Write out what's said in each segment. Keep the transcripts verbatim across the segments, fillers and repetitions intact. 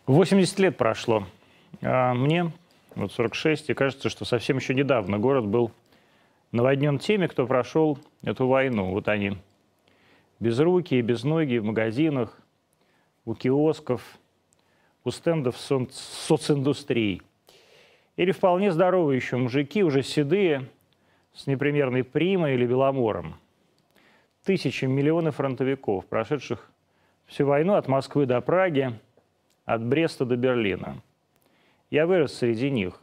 восемьдесят лет прошло. А мне вот сорок шесть, и кажется, что совсем еще недавно город был наводнен теми, кто прошел эту войну. Вот они, безрукие, безногие, в магазинах, у киосков, у стендов со социндустрии. Или вполне здоровые еще мужики, уже седые, с непримерной примой или беломором. Тысячи, миллионы фронтовиков, прошедших всю войну от Москвы до Праги, от Бреста до Берлина. Я вырос среди них.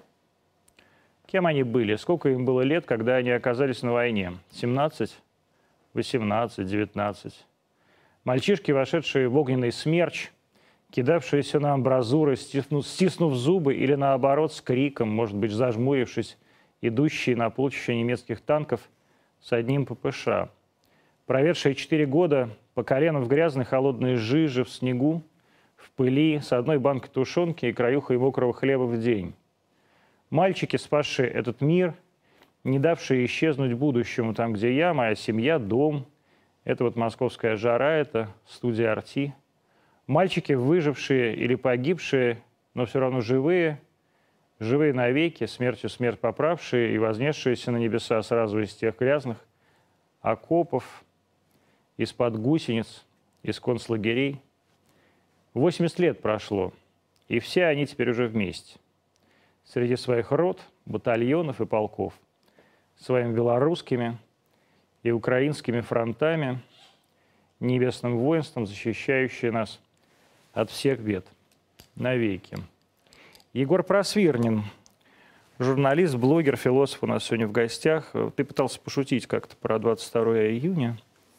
Кем они были? Сколько им было лет, когда они оказались на войне? семнадцать, восемнадцать, девятнадцать. Мальчишки, вошедшие в огненный смерч, кидавшиеся на амбразуры, стиснув, стиснув зубы или, наоборот, с криком, может быть, зажмурившись, идущие на полчища немецких танков с одним ППШ. Проведшие четыре года по колено в грязной холодной жиже, в снегу, в пыли, с одной банкой тушенки и краюхой мокрого хлеба в день. Мальчики, спасшие этот мир, не давшие исчезнуть будущему, там, где я, моя семья, дом. Это вот московская жара, это студия «Арти». Мальчики, выжившие или погибшие, но все равно живые, живые навеки, смертью смерть поправшие и вознесшиеся на небеса сразу из тех грязных окопов, из-под гусениц, из концлагерей. восемьдесят лет прошло, и все они теперь уже вместе. Среди своих рот, батальонов и полков, своими белорусскими и украинскими фронтами, небесным воинством, защищающие нас от всех бед навеки. Егор Просвирнин, журналист, блогер, философ у нас сегодня в гостях. Ты пытался пошутить как-то про двадцать второе июня.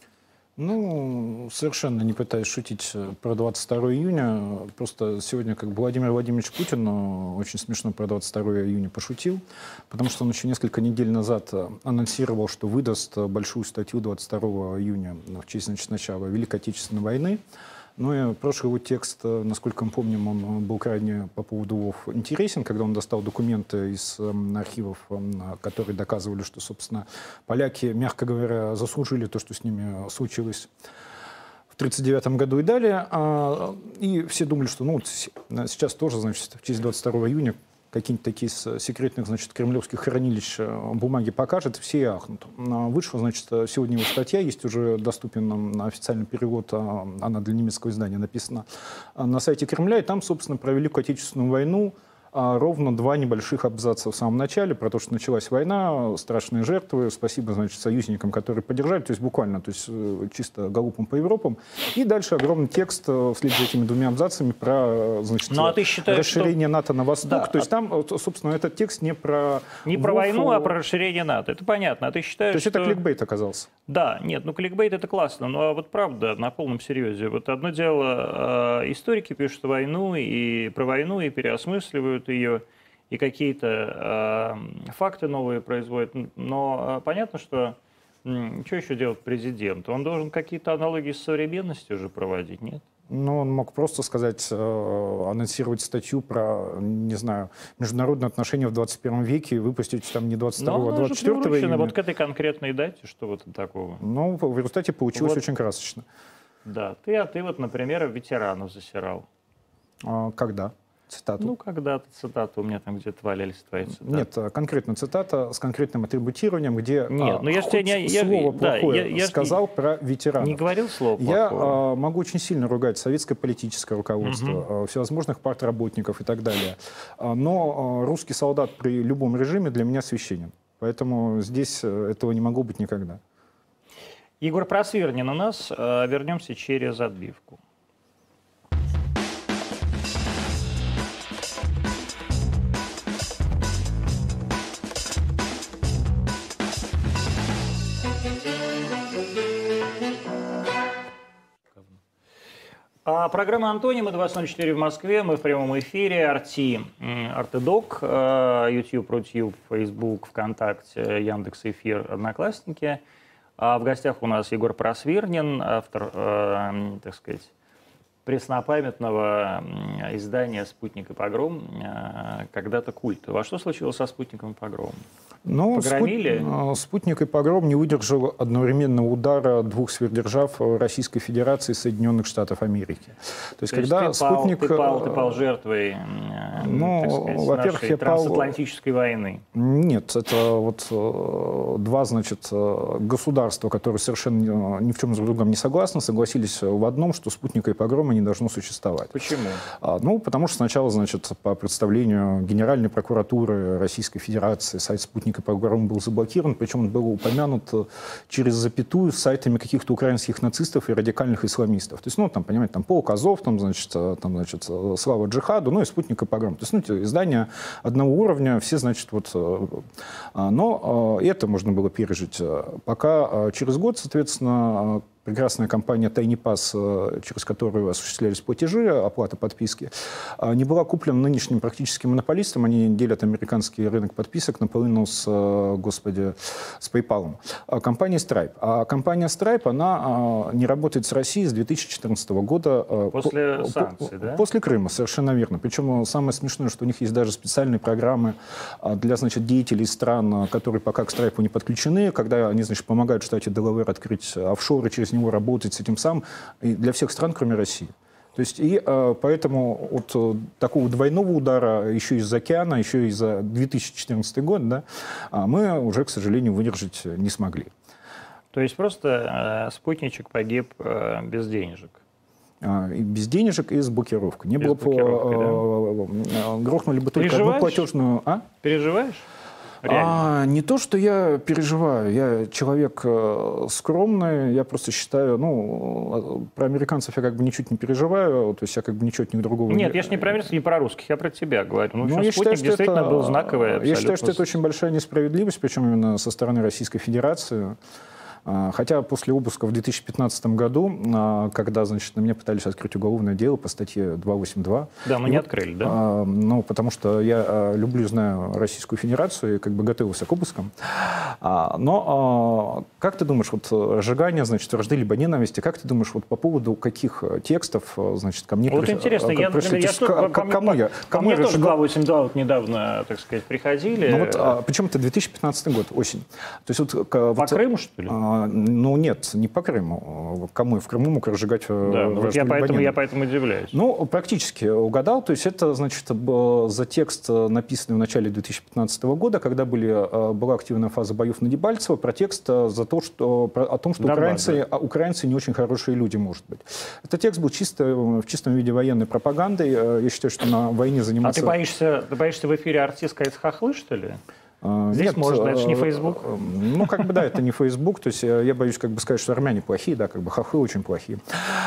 Ну, совершенно не пытаюсь шутить про двадцать второе июня. Просто сегодня, как Владимир Владимирович Путин очень смешно про двадцать второе июня пошутил, потому что он еще несколько недель назад анонсировал, что выдаст большую статью двадцать второго июня в честь, значит, начала Великой Отечественной войны. Ну и прошлый его текст, насколько мы помним, он был крайне по поводу ВОВ интересен, когда он достал документы из архивов, которые доказывали, что, собственно, поляки, мягко говоря, заслужили то, что с ними случилось в тридцать девятом году и далее. И все думали, что ну, сейчас тоже, значит, в честь двадцать второго июня какие-нибудь такие из секретных, значит, кремлевских хранилищ бумаги покажет, все и ахнут. Вышла, значит, сегодня его статья, есть уже доступен официальный перевод, она для немецкого издания написана на сайте Кремля, и там, собственно, про Великую Отечественную войну ровно два небольших абзаца в самом начале, про то, что началась война, страшные жертвы, спасибо, значит, союзникам, которые поддержали, то есть буквально, то есть чисто галопом по Европам. И дальше огромный текст вслед за этими двумя абзацами про, значит, ну, а ты считаешь, расширение что... НАТО на восток. Да, то есть а... там, собственно, этот текст не про... Не про войну, а про расширение НАТО. Это понятно. А ты считаешь, то есть что... это кликбейт оказался? Да, нет, ну кликбейт это классно, но вот правда, на полном серьезе. Вот одно дело, э, историки пишут войну и про войну и переосмысливают ее, и какие-то э, факты новые производят. Но э, понятно, что э, что еще делать президент? Он должен какие-то аналогии с современностью уже проводить, нет? Ну, он мог просто сказать, э, анонсировать статью про, не знаю, международные отношения в двадцать первом веке и выпустить там не двадцать второго, а двадцать четвёртого июня. Вот к этой конкретной дате, что вот такого? Ну, в результате получилось вот, очень красочно. Да, ты, а ты вот, например, ветеранов засирал. А, когда? Цитату. Ну, когда-то цитаты у меня там где-то валялись твои цитаты. Нет, конкретно цитата с конкретным атрибутированием, где Нет, ну я хоть тебя, я, слово я, плохое да, я, сказал я про ветеранов. Не говорил слово Я плохое. а, могу очень сильно ругать советское политическое руководство, угу. а, всевозможных партработников и так далее. А, но а, русский солдат при любом режиме для меня священен. Поэтому здесь этого не могло быть никогда. Егор Просвирнин у нас. А, вернемся через отбивку. А, программа «Антонимы», двадцать ноль четыре в Москве, мы в прямом эфире, Арти, Артедок, YouTube, Рутюб, Facebook, ВКонтакте, Яндекс.Эфир, Одноклассники. А в гостях у нас Егор Просвирнин, автор, э, так сказать, преснопамятного издания «Спутник и погром», э, когда-то культ. Во что случилось со «Спутником и погромом»? Но Погромили? Спут... спутник и погром не выдержал одновременного удара двух сверхдержав Российской Федерации и Соединенных Штатов Америки. То есть, То когда есть ты, спутник... пал, ты, пал, ты пал жертвой ну, так сказать, во-первых, нашей я пал... трансатлантической войны? Нет, это вот два, значит, государства, которые совершенно ни в чем с другом не согласны, согласились в одном, что спутника и погрома не должно существовать. Почему? Ну, потому что сначала, значит, по представлению Генеральной прокуратуры Российской Федерации сайт спутника и погром был заблокирован, причем он был упомянут через запятую с сайтами каких-то украинских нацистов и радикальных исламистов. То есть, ну, там, понимаете, там полк Азов, там, значит, там, значит, слава джихаду, ну и спутник и погром. То есть, ну, издания одного уровня, все, значит, вот... Но это можно было пережить. Пока через год, соответственно, прекрасная компания Тайнипас, через которую осуществлялись платежи, оплата подписки, не была куплена нынешним практически монополистом. Они делят американский рынок подписок наполовину с, господи, с PayPal. Компания Stripe. А компания Stripe, она не работает с Россией с две тысячи четырнадцатого года. После по, санкций, по, да? После Крыма, совершенно верно. Причем самое смешное, что у них есть даже специальные программы для, значит, деятелей стран, которые пока к Stripe не подключены, когда они, значит, помогают штате Делавэр открыть офшоры, через него работать с этим самым, и для всех стран, кроме России. То есть, и э, поэтому от э, такого двойного удара, еще из океана, еще и за две тысячи четырнадцатый год, да, мы уже, к сожалению, выдержать не смогли. То есть просто э, спутничек погиб э, без денежек? А, и без денежек и с блокировкой. Не без было бы, да? грохнули бы только одну платежную... А? Переживаешь? А, не то, что я переживаю. Я человек э, скромный. Я просто считаю, ну, про американцев я как бы ничуть не переживаю. То есть я как бы ничего от них другого... Нет, не... я же не про американцев, не про русских, я про тебя говорю. Ну, ну, я считаю, что действительно это, был знаковый. Я считаю, что это очень большая несправедливость, причем именно со стороны Российской Федерации. Хотя после обыска в две тысячи пятнадцатом году, когда, значит, на меня пытались открыть уголовное дело по статье двести восемьдесят два. Да, мы не вот, открыли, да? Ну, потому что я люблю, знаю Российскую Федерацию и как бы готовился к обыскам. Но как ты думаешь, вот сжигание, значит, вражды либо ненависти, как ты думаешь, вот по поводу каких текстов, значит, ко мне вот пришли? Вот интересно, я, пришли, я, к, я, к, кому я? Ко мне тоже два восемьдесят два вот недавно, так сказать, приходили. Ну вот, а, причем это две тысячи пятнадцатый год, осень. То есть вот, по вот, Крыму, что ли? Ну, нет, не по Крыму. Кому в Крыму мог разжигать... Да, вот я, поэтому, я поэтому удивляюсь. Ну, практически угадал. То есть это, значит, за текст, написанный в начале две тысячи пятнадцатого года, когда были, была активная фаза боев на Дебальцево, про текст за то, что, о том, что Донбасс, украинцы, да. украинцы не очень хорошие люди, может быть. Этот текст был чисто, в чистом виде военной пропаганды. Я считаю, что на войне заниматься... А ты боишься, ты боишься в эфире артист сказать хохлы, что ли? Здесь Нет, можно, это же не Facebook. Ну, как бы, да, это не Facebook. То есть я боюсь как бы сказать, что армяне плохие, да, как бы хохлы очень плохие.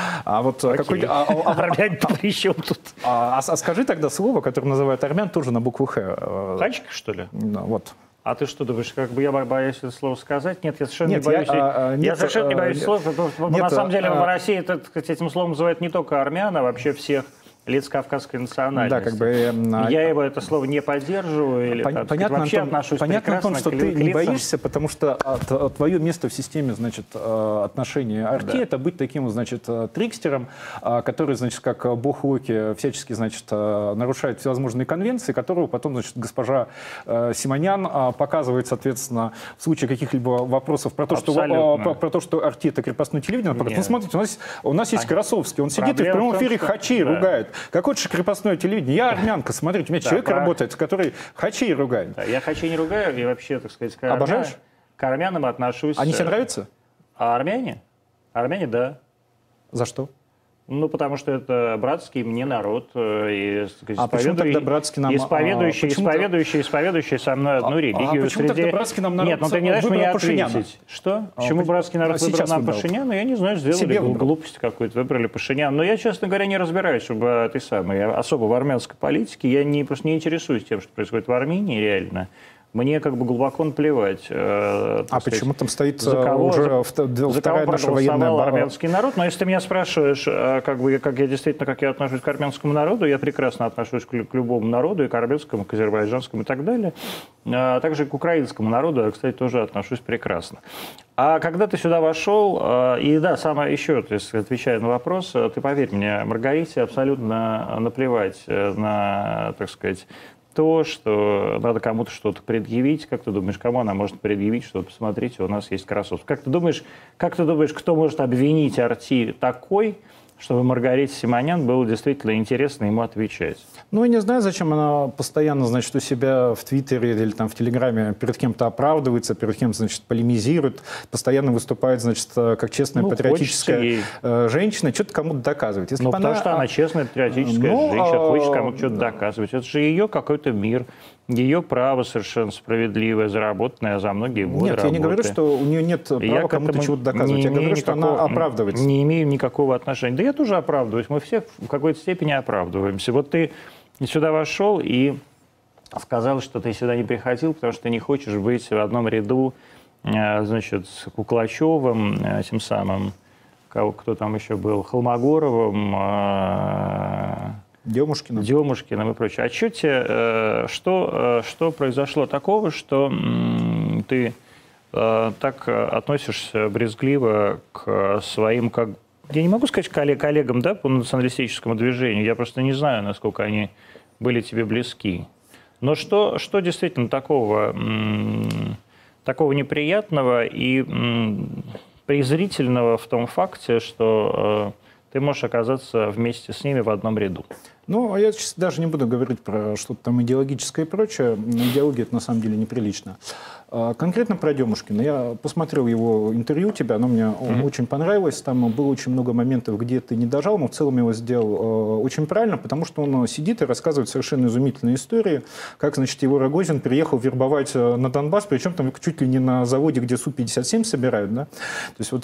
А вот какой... А, а, армяне при чем тут? А, а, а скажи тогда слово, которое называют армян, тоже на букву Х. Хачка, что ли? Вот. А ты что думаешь, как бы я боюсь это слово сказать? Нет, я совершенно нет, не боюсь. Я, а, я нет, совершенно не боюсь нет, слова. Нет, на самом деле а, в России это, этим словом называют не только армян, а вообще всех лиц кавказской национальности. Да, как бы, э, я его это слово не поддерживаю. Или, пон, так, понятно, вообще Антон, отношусь понятно, Антон, что к, ты к не лицам. боишься, потому что от, от, твое место в системе, значит, отношения арти, да. это быть таким, значит, трикстером, который, значит, как бог Локи всячески, значит, нарушает всевозможные конвенции, которого потом, значит, госпожа Симонян показывает, соответственно, в случае каких-либо вопросов про то, что, про, про то, что арти это крепостное телевидение. Ну, смотрите, у нас, у нас есть а Красовский, он сидит и в прямом эфире хачей да. ругает. Какое же крепостное телевидение? Я армянка, смотрите, у меня да, человек про... работает, который хачей ругает. Да, я хачей не ругаю, я вообще, так сказать, к, Обожаешь? Армя... к армянам отношусь... Они тебе нравятся? А армяне? Армяне, да. За что? Ну, потому что это братский мне народ. И, сказать, а почему тогда братский нам... Исповедующий, а, исповедующий, исповедующий со мной одну а, религию. А почему среди... тогда братский нам народ Нет, ну ты не даешь мне Пашиняна? ответить. Что? А, почему братский народ а выбрал нам выбрал. Пашиняна? Я не знаю, сделали Себе глупость какую-то, выбрали Пашиняна. Но я, честно говоря, не разбираюсь, чтобы ты самый. Я особо в армянской политике. Я не, просто не интересуюсь тем, что происходит в Армении реально. Мне как бы глубоко наплевать. Э, а сказать, почему там стоит за кого, уже за, вторая за наша военная база? Армянский народ. Но если ты меня спрашиваешь, как, бы, как я действительно, как я отношусь к армянскому народу, я прекрасно отношусь к, к любому народу, и к армянскому, и к азербайджанскому и так далее. А также к украинскому народу я, кстати, тоже отношусь прекрасно. А когда ты сюда вошел, и да, самое еще, то есть, отвечая на вопрос, ты поверь мне, Маргарите абсолютно наплевать на, так сказать, то, что надо кому-то что-то предъявить. Как ты думаешь, кому она может предъявить, что посмотрите, у нас есть Красовский? Как ты думаешь, как ты думаешь, кто может обвинить Арти такой, чтобы Маргарите Симонян было действительно интересно ему отвечать? Ну, я не знаю, зачем она постоянно, значит, у себя в Твиттере или там в Телеграме перед кем-то оправдывается, перед кем-то, значит, полемизирует, постоянно выступает, значит, как честная ну, патриотическая ей... женщина, что-то кому-то доказывает. Если ну, потому она... что она честная патриотическая ну, женщина, а... хочет кому-то что-то доказывать. Это же ее какой-то мир. Ее право совершенно справедливое, заработанное за многие годы Нет, работы. Я не говорю, что у нее нет права кому-то чего-то доказывать. Я говорю, что никакого, она оправдывается. Не имею никакого отношения. Да я тоже оправдываюсь. Мы все в какой-то степени оправдываемся. Вот ты сюда вошел и сказал, что ты сюда не приходил, потому что ты не хочешь быть в одном ряду, значит, с Куклачевым, тем самым, кто там еще был, Холмогоровым, Демушкиным. Демушкиным и прочее. А что, тебе, что, что произошло такого, что ты так относишься брезгливо к своим, как, я не могу сказать коллег, коллегам, да, по националистическому движению, я просто не знаю, насколько они были тебе близки. Но что, что действительно такого, такого неприятного и презрительного в том факте, что ты можешь оказаться вместе с ними в одном ряду? Ну, я сейчас даже не буду говорить про что-то там идеологическое и прочее. Идеология — это на самом деле неприлично. Конкретно про Демушкина. Я посмотрел его интервью у тебя, оно мне mm-hmm. очень понравилось. Там было очень много моментов, где ты не дожал, но в целом его сделал очень правильно, потому что он сидит и рассказывает совершенно изумительные истории, как, значит, его Рогозин приехал вербовать на Донбасс, причем там чуть ли не на заводе, где Су пятьдесят семь собирают, да? То есть вот,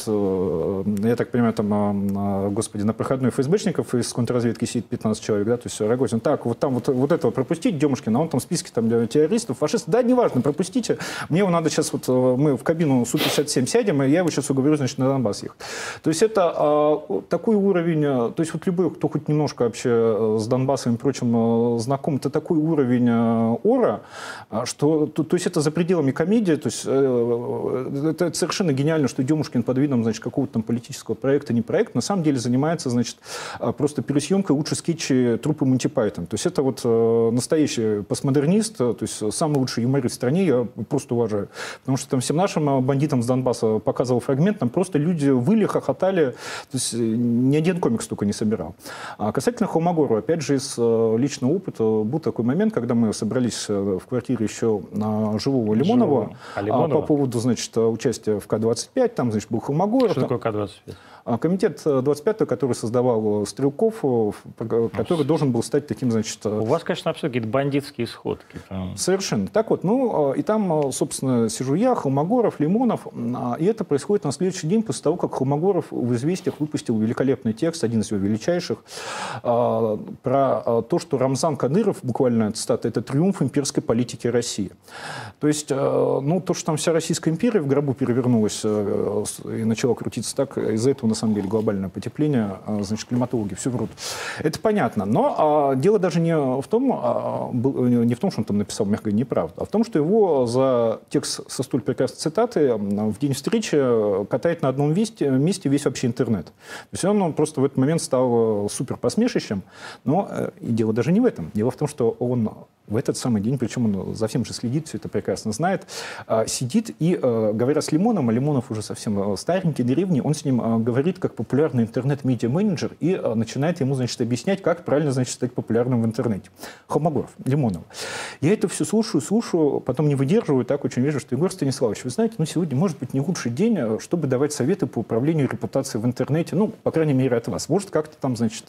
я так понимаю, там, господи, на проходной ФСБшников из контрразведки сидит пятнадцать человек, да? То есть Рогозин, так, вот там вот, вот этого пропустить, Демушкина, а он там в списке там, террористов, фашистов, да, неважно, пропустите. Мне его надо сейчас, вот мы в кабину Су пятьдесят семь сядем, и я его сейчас уговорю, значит, на Донбасс ехать. То есть это а, такой уровень, то есть вот любой, кто хоть немножко вообще с Донбассом и прочим знаком, это такой уровень ора, что, то, то есть это за пределами комедии, то есть это совершенно гениально, что Демушкин под видом, значит, какого-то там политического проекта, не проект, на самом деле занимается, значит, просто пересъемкой лучше скетчи труппы Монти Пайтон. То есть это вот настоящий постмодернист, то есть самый лучший юморист в стране, я просто уважаю. Потому что там всем нашим бандитам с Донбасса показывал фрагмент, там просто люди выли, хохотали, то есть ни один комик столько не собирал. А касательно Холмогорова, опять же, из личного опыта, был такой момент, когда мы собрались в квартире еще живого Лимонова, а Лимонова? По поводу, значит, участия в Ка двадцать пять, там, значит, был Холмогоров. Что такое Ка двадцать пять? Комитет двадцать пятого, который создавал Стрелков, который должен был стать таким, значит... У вас, конечно, вообще какие-то бандитские сходки. Совершенно. Так вот, ну, и там, собственно, сижу я, Холмогоров, Лимонов, и это происходит на следующий день после того, как Холмогоров в «Известиях» выпустил великолепный текст, один из его величайших, про то, что Рамзан Кадыров, буквально цитата, это триумф имперской политики России. То есть, ну, то, что там вся Российская империя в гробу перевернулась и начала крутиться так, из-за этого, на самом деле, глобальное потепление, значит, климатологи все врут. Это понятно. Но а, дело даже не в том, а, не в том, что он там написал, мягко говоря, неправду, а в том, что его за текст со столь прекрасной цитаты в день встречи катает на одном месте, месте весь вообще интернет. То есть он, он просто в этот момент стал супер посмешищем. Но и дело даже не в этом. Дело в том, что он в этот самый день, причем он за всем же следит, все это прекрасно знает, сидит и, говоря с Лимоном, а Лимонов уже совсем старенький, древний, он с ним говорит как популярный интернет-медиа-менеджер и начинает ему, значит, объяснять, как правильно, значит, стать популярным в интернете. Холмогоров, Лимонов. Я это все слушаю, слушаю, потом не выдерживаю, так очень вижу, что Егор Станиславович, вы знаете, ну, сегодня может быть не лучший день, чтобы давать советы по управлению репутацией в интернете, ну, по крайней мере, от вас. Может, как-то там, значит...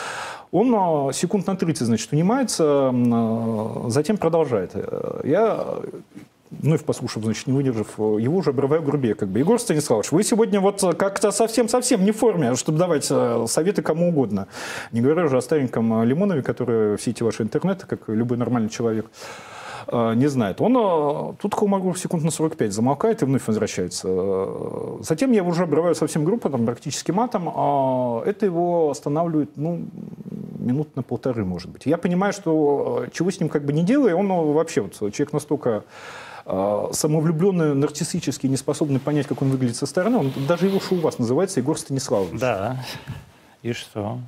Он секунд на тридцать, значит, унимается, затем продолжает. Я, вновь послушав, значит, не выдержав, его уже обрываю грубее, как бы. Егор Станиславович, вы сегодня вот как-то совсем-совсем не в форме, чтобы давать советы кому угодно. Не говоря уже о стареньком Лимонове, который все эти ваши интернеты, как любой нормальный человек, не знает. Он тут Холмогоров секунд на сорок пять замолкает и вновь возвращается. Затем я его уже обрываю совсем группой, там, практически матом. А это его останавливает, ну, минут на полторы, может быть. Я понимаю, что чего с ним как бы не делаю, он вообще вот человек настолько самовлюбленный, нарциссический, не способный понять, как он выглядит со стороны. Он, даже его шоу у вас называется Егор Станиславович. Да. И что?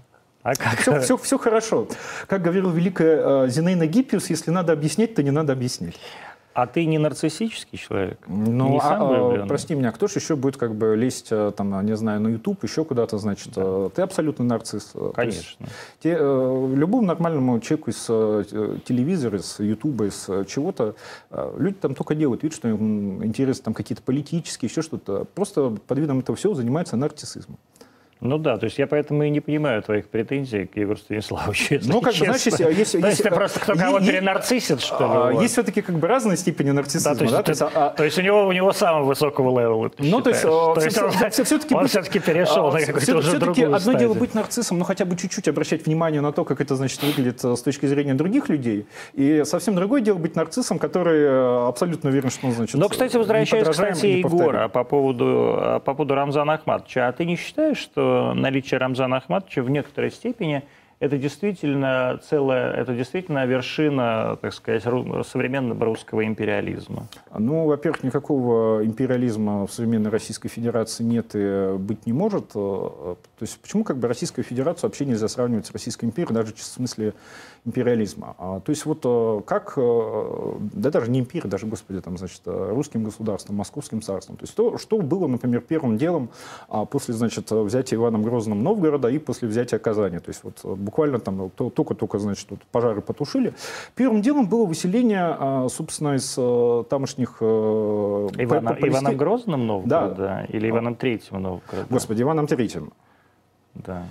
А как? Все, все, все хорошо. Как говорил великая Зинаида Гиппиус, если надо объяснять, то не надо объяснять. А ты не нарциссический человек? Ну, не а, сам а, прости меня, кто же еще будет как бы лезть, там, не знаю, на YouTube, еще куда-то, значит, да. Ты абсолютно нарцисс. Конечно. Те, любому нормальному человеку из телевизора, из YouTube, из чего-то, люди там только делают вид, что им интересны там какие-то политические, еще что-то. Просто под видом этого всего занимаются нарциссизмом. Ну да, то есть я поэтому и не понимаю твоих претензий к Егору Станиславовичу. Ну, как бы, знаешь, если... если то есть если, ты просто кто кого есть, перенарциссит, что ли? Есть все-таки как бы разные степени нарциссизма. Да, то, есть, да? ты, то, есть, а, то есть у него, у него самого высокого левела, ты ну, то есть, то есть все, он, все, все-таки он быть, все-таки перешел а, на какую-то все, уже все-таки другую одно стадию. дело быть нарциссом, но хотя бы чуть-чуть обращать внимание на то, как это, значит, выглядит с точки зрения других людей. И совсем другое дело быть нарциссом, который абсолютно уверен, что он, значит, но, кстати, возвращаясь к статье Егора по поводу, по поводу Рамзана Ахматовича, а ты не считаешь, что наличие Рамзана Ахматовича в некоторой степени это действительно целая, это действительно вершина, так сказать, современного русского империализма? Ну, во-первых, никакого империализма в современной Российской Федерации нет и быть не может. То есть почему как бы Российскую Федерацию вообще нельзя сравнивать с Российской империей, даже в смысле империализма? То есть вот как, да даже не империя, даже, господи, там, значит, русским государством, московским царством. То есть то, что было, например, первым делом после, значит, взятия Иваном Грозным Новгорода и после взятия Казани. То есть вот буквально там только-только, значит, вот пожары потушили. Первым делом было выселение, собственно, из тамошних... Ивана, по, Иваном Грозным Новгорода, да. Или Иваном Третьим Новгорода? Господи, Иваном Третьим. Да.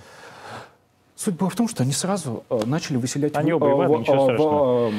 Суть была в том, что они сразу начали выселять... Они оба Иваны, ничего страшного.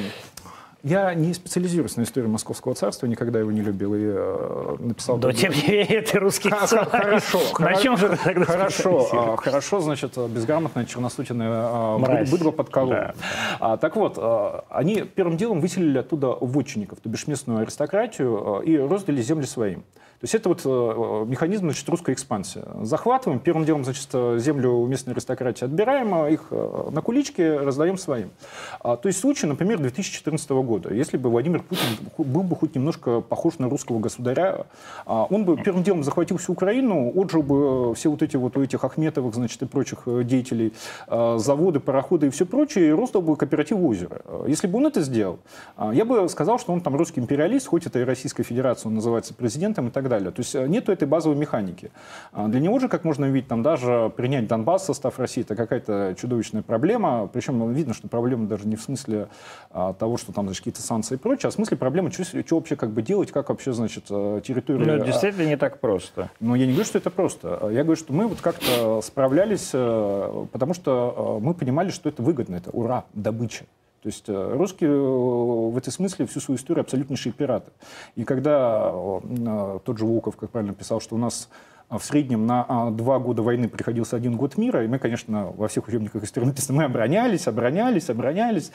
Я не специализируюсь на истории Московского царства, никогда его не любил и э, написал... Но тем не менее, ты русский царь. Хорошо. На чем же ты тогда Хорошо, хорошо, значит, безграмотная черносутенная быдло под колу. Да. А, так вот, они первым делом выселили оттуда вотчинников, то бишь местную аристократию, и роздали земли своим. То есть это вот э, механизм, значит, русской экспансии. Захватываем, первым делом, значит, землю у местной аристократии отбираем, их э, на кулички раздаем своим. А, то есть случай, например, две тысячи четырнадцатого года. Если бы Владимир Путин был бы хоть немножко похож на русского государя, а, он бы первым делом захватил всю Украину, отжил бы все вот эти вот у этих Ахметовых, значит, и прочих деятелей а, заводы, пароходы и все прочее, и роздал бы кооператив озера. Если бы он это сделал, а, я бы сказал, что он там русский империалист, хоть это и Российская Федерация, он называется президентом и так далее. То есть нету этой базовой механики. Для него же, как можно видеть, там даже принять Донбасс в состав России, это какая-то чудовищная проблема. Причем видно, что проблема даже не в смысле а, того, что там, значит, какие-то санкции и прочее, а в смысле проблемы, что, что вообще как бы делать, как вообще, значит, территория... Ну, действительно не так просто. Но я не говорю, что это просто. Я говорю, что мы вот как-то справлялись, потому что мы понимали, что это выгодно, это ура, добыча. То есть русские в этом смысле всю свою историю абсолютнейшие пираты. И когда тот же Волков, как правильно писал, что у нас в среднем на два года войны приходился один год мира, и мы, конечно, во всех учебниках истории написано, мы оборонялись, оборонялись, оборонялись.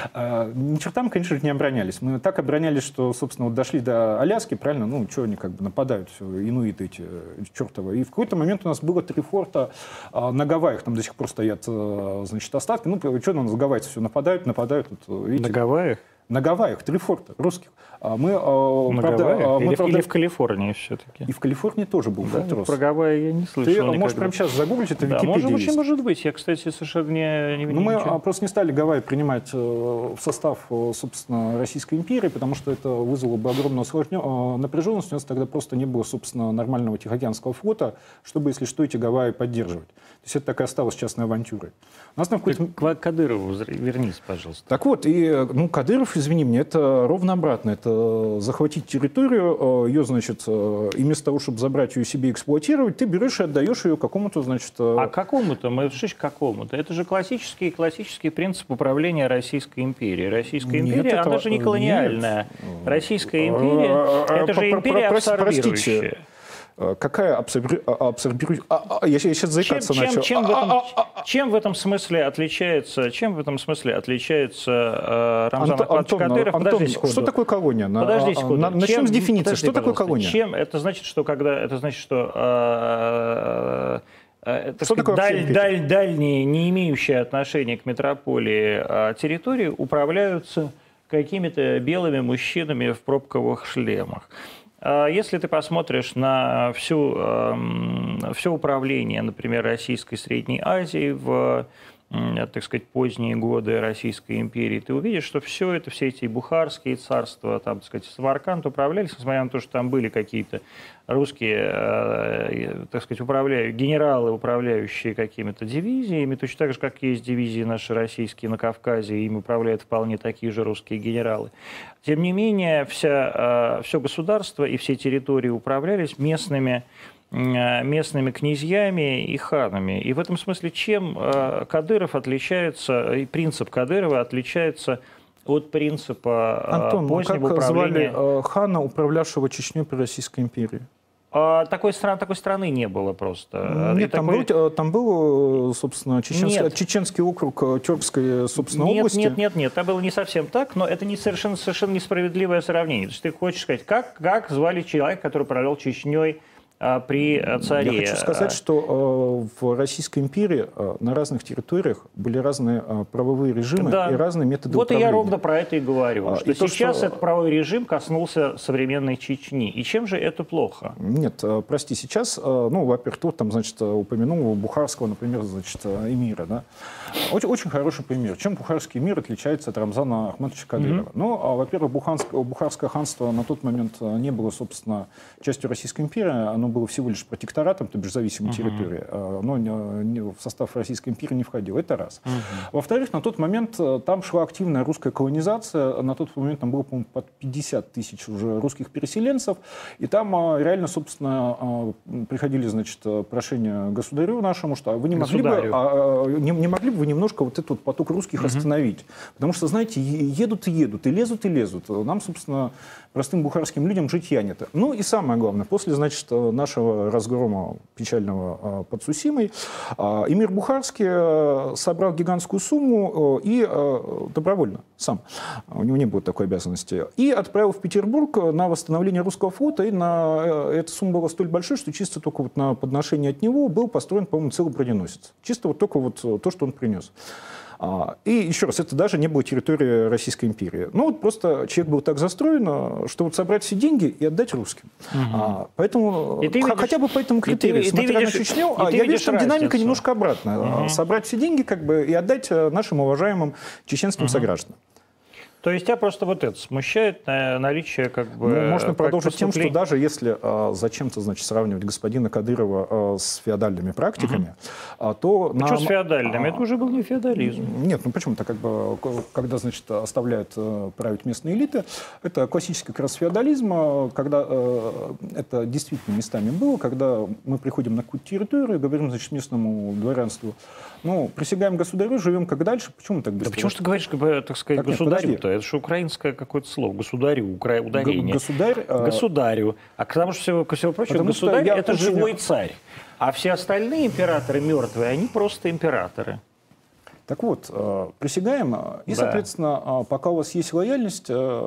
Ни черта мы, конечно, не оборонялись. Мы так оборонялись, что, собственно, вот дошли до Аляски, правильно, ну, что они как бы нападают, все, инуиты эти, чертовы. И в какой-то момент у нас было три форта на Гавайях, там до сих пор стоят, значит, остатки. Ну, что у нас гавайцы все нападают, нападают. Вот, видите, на Гавайях? На Гавайях, три форта русских. Мы, на правда, Гавайях? мы, или, правда, или в Калифорнии все-таки? И в Калифорнии тоже был да, форт. Про Гавайи я не слышал. Ты никогда. можешь прямо сейчас загуглить, это в да, Википедии может, есть. может быть. Я, кстати, совершенно не... не Но мы ничего. просто не стали Гавайи принимать в состав, собственно, Российской империи, потому что это вызвало бы огромную напряженность. У нас тогда просто не было, собственно, нормального Тихоокеанского флота, чтобы, если что, эти Гавайи поддерживать. То есть это так и осталось частной авантюрой. У нас там какой-то... К Кадырову вернись, пожалуйста. Так вот, и, ну, Кадыров, извини меня, это ровно обратно. Это захватить территорию, ее, значит, и вместо того, чтобы забрать ее себе и эксплуатировать, ты берешь и отдаешь ее какому-то, значит... А какому-то? Мы что ж какому-то? Это же классический, классический принцип управления Российской империей. Российская империя, нет, она это... же не колониальная. Нет. Российская империя, это же империя абсорбирующая. Какая абсорбирующая... Я сейчас заикаться чем, начал. Чем, чем, в этом, чем в этом смысле отличается, чем в этом смысле отличается э, Рамзан Ахматович Кадыров? Антон, Подожди секунду. Что такое колония? Подожди секунду. На, начнем чем, с дефиниции. Подожди, что такое колония? Чем это значит, что когда это значит, что э, э, что сказать, даль, даль, дальние, не имеющие отношения к метрополии э, территории, управляются какими-то белыми мужчинами в пробковых шлемах. Если ты посмотришь на всю, все управление, например, Российской Средней Азии в так сказать, поздние годы Российской империи, ты увидишь, что все это, все эти бухарские царства, там, так сказать, Самарканд управлялись, несмотря на то, что там были какие-то русские, так сказать, управляющие, генералы, управляющие какими-то дивизиями, точно так же, как есть дивизии наши российские на Кавказе, и им управляют вполне такие же русские генералы. Тем не менее, вся, все государство и все территории управлялись местными местными князьями и ханами. И в этом смысле чем Кадыров отличается, и принцип Кадырова отличается от принципа Антон, позднего как управления... звали хана, управлявшего Чечней при Российской империи? Такой страны, такой страны не было просто. Нет, там, такой... был, там был, собственно, чеченский, нет. чеченский округ Тюркской, собственно, нет, области. Нет, нет, нет, это было не совсем так, но это не совершенно, совершенно несправедливое сравнение. То есть ты хочешь сказать, как, как звали человека, который управлял Чечней при царе? Я хочу сказать, что э, в Российской империи э, на разных территориях были разные э, правовые режимы да. и разные методы вот управления. Вот и я ровно про это и говорю, а, что и сейчас то, что... этот правовой режим коснулся современной Чечни. И чем же это плохо? Нет, э, прости, сейчас, э, ну, во-первых, тут там, значит, упомянул Бухарского, например, значит, эмира, да? Очень, очень хороший пример. Чем Бухарский эмир отличается от Рамзана Ахматовича Кадырова? Mm-hmm. Ну, а, во-первых, Бухарское ханство на тот момент не было, собственно, частью Российской империи, оно было всего лишь протекторатом, то бишь зависимой uh-huh. территории, но не, не, в состав Российской империи не входило. Это раз. Uh-huh. Во-вторых, на тот момент там шла активная русская колонизация. На тот момент там было, по-моему, под пятьдесят тысяч уже русских переселенцев. И там реально, собственно, приходили, значит, прошения государю нашему, что вы не могли бы, а, не, не могли бы вы немножко вот этот вот поток русских uh-huh. остановить. Потому что, знаете, едут и едут, и лезут и лезут. Нам, собственно, простым бухарским людям житья нет. Ну и самое главное, после, значит, нашего разгрома печального под Сусимой, эмир Бухарский собрал гигантскую сумму и добровольно, сам, у него не было такой обязанности, и отправил в Петербург на восстановление русского флота, и на... эта сумма была столь большой, что чисто только вот на подношение от него был построен, по-моему, целый броненосец. Чисто вот только вот то, что он принес. И еще раз, это даже не была территория Российской империи. Ну вот просто человек был так застроен, что вот собрать все деньги и отдать русским. Угу. А, поэтому и видишь, хотя бы по этому критерию, смотря на Чечню, а я вижу, что там динамика немножко обратная. Угу. Собрать все деньги как бы, и отдать нашим уважаемым чеченским угу. согражданам. То есть тебя просто вот это смущает наличие как бы... Ну, можно продолжить тем, что даже если а, зачем-то, значит, сравнивать господина Кадырова а, с феодальными практиками, угу. а, то... А на... что с феодальными? А... Это уже был не феодализм. Нет, ну почему-то, как бы, когда, значит, оставляют а, править местные элиты, это классический как раз феодализм, когда а, это действительно местами было, когда мы приходим на какую-то территорию, говорим, значит, местному дворянству, ну, присягаем государю, живем как дальше, почему так быстро? Да почему же ты говоришь, как бы, так сказать, так, государю-то? Это же украинское какое-то слово. Государю, укра... ударение. Государь... Государю. А к тому же, всего, ко всему прочему, государь — это живой царь. А все остальные императоры мертвые, они просто императоры. Так вот, присягаем, и, да. соответственно, пока у вас есть лояльность,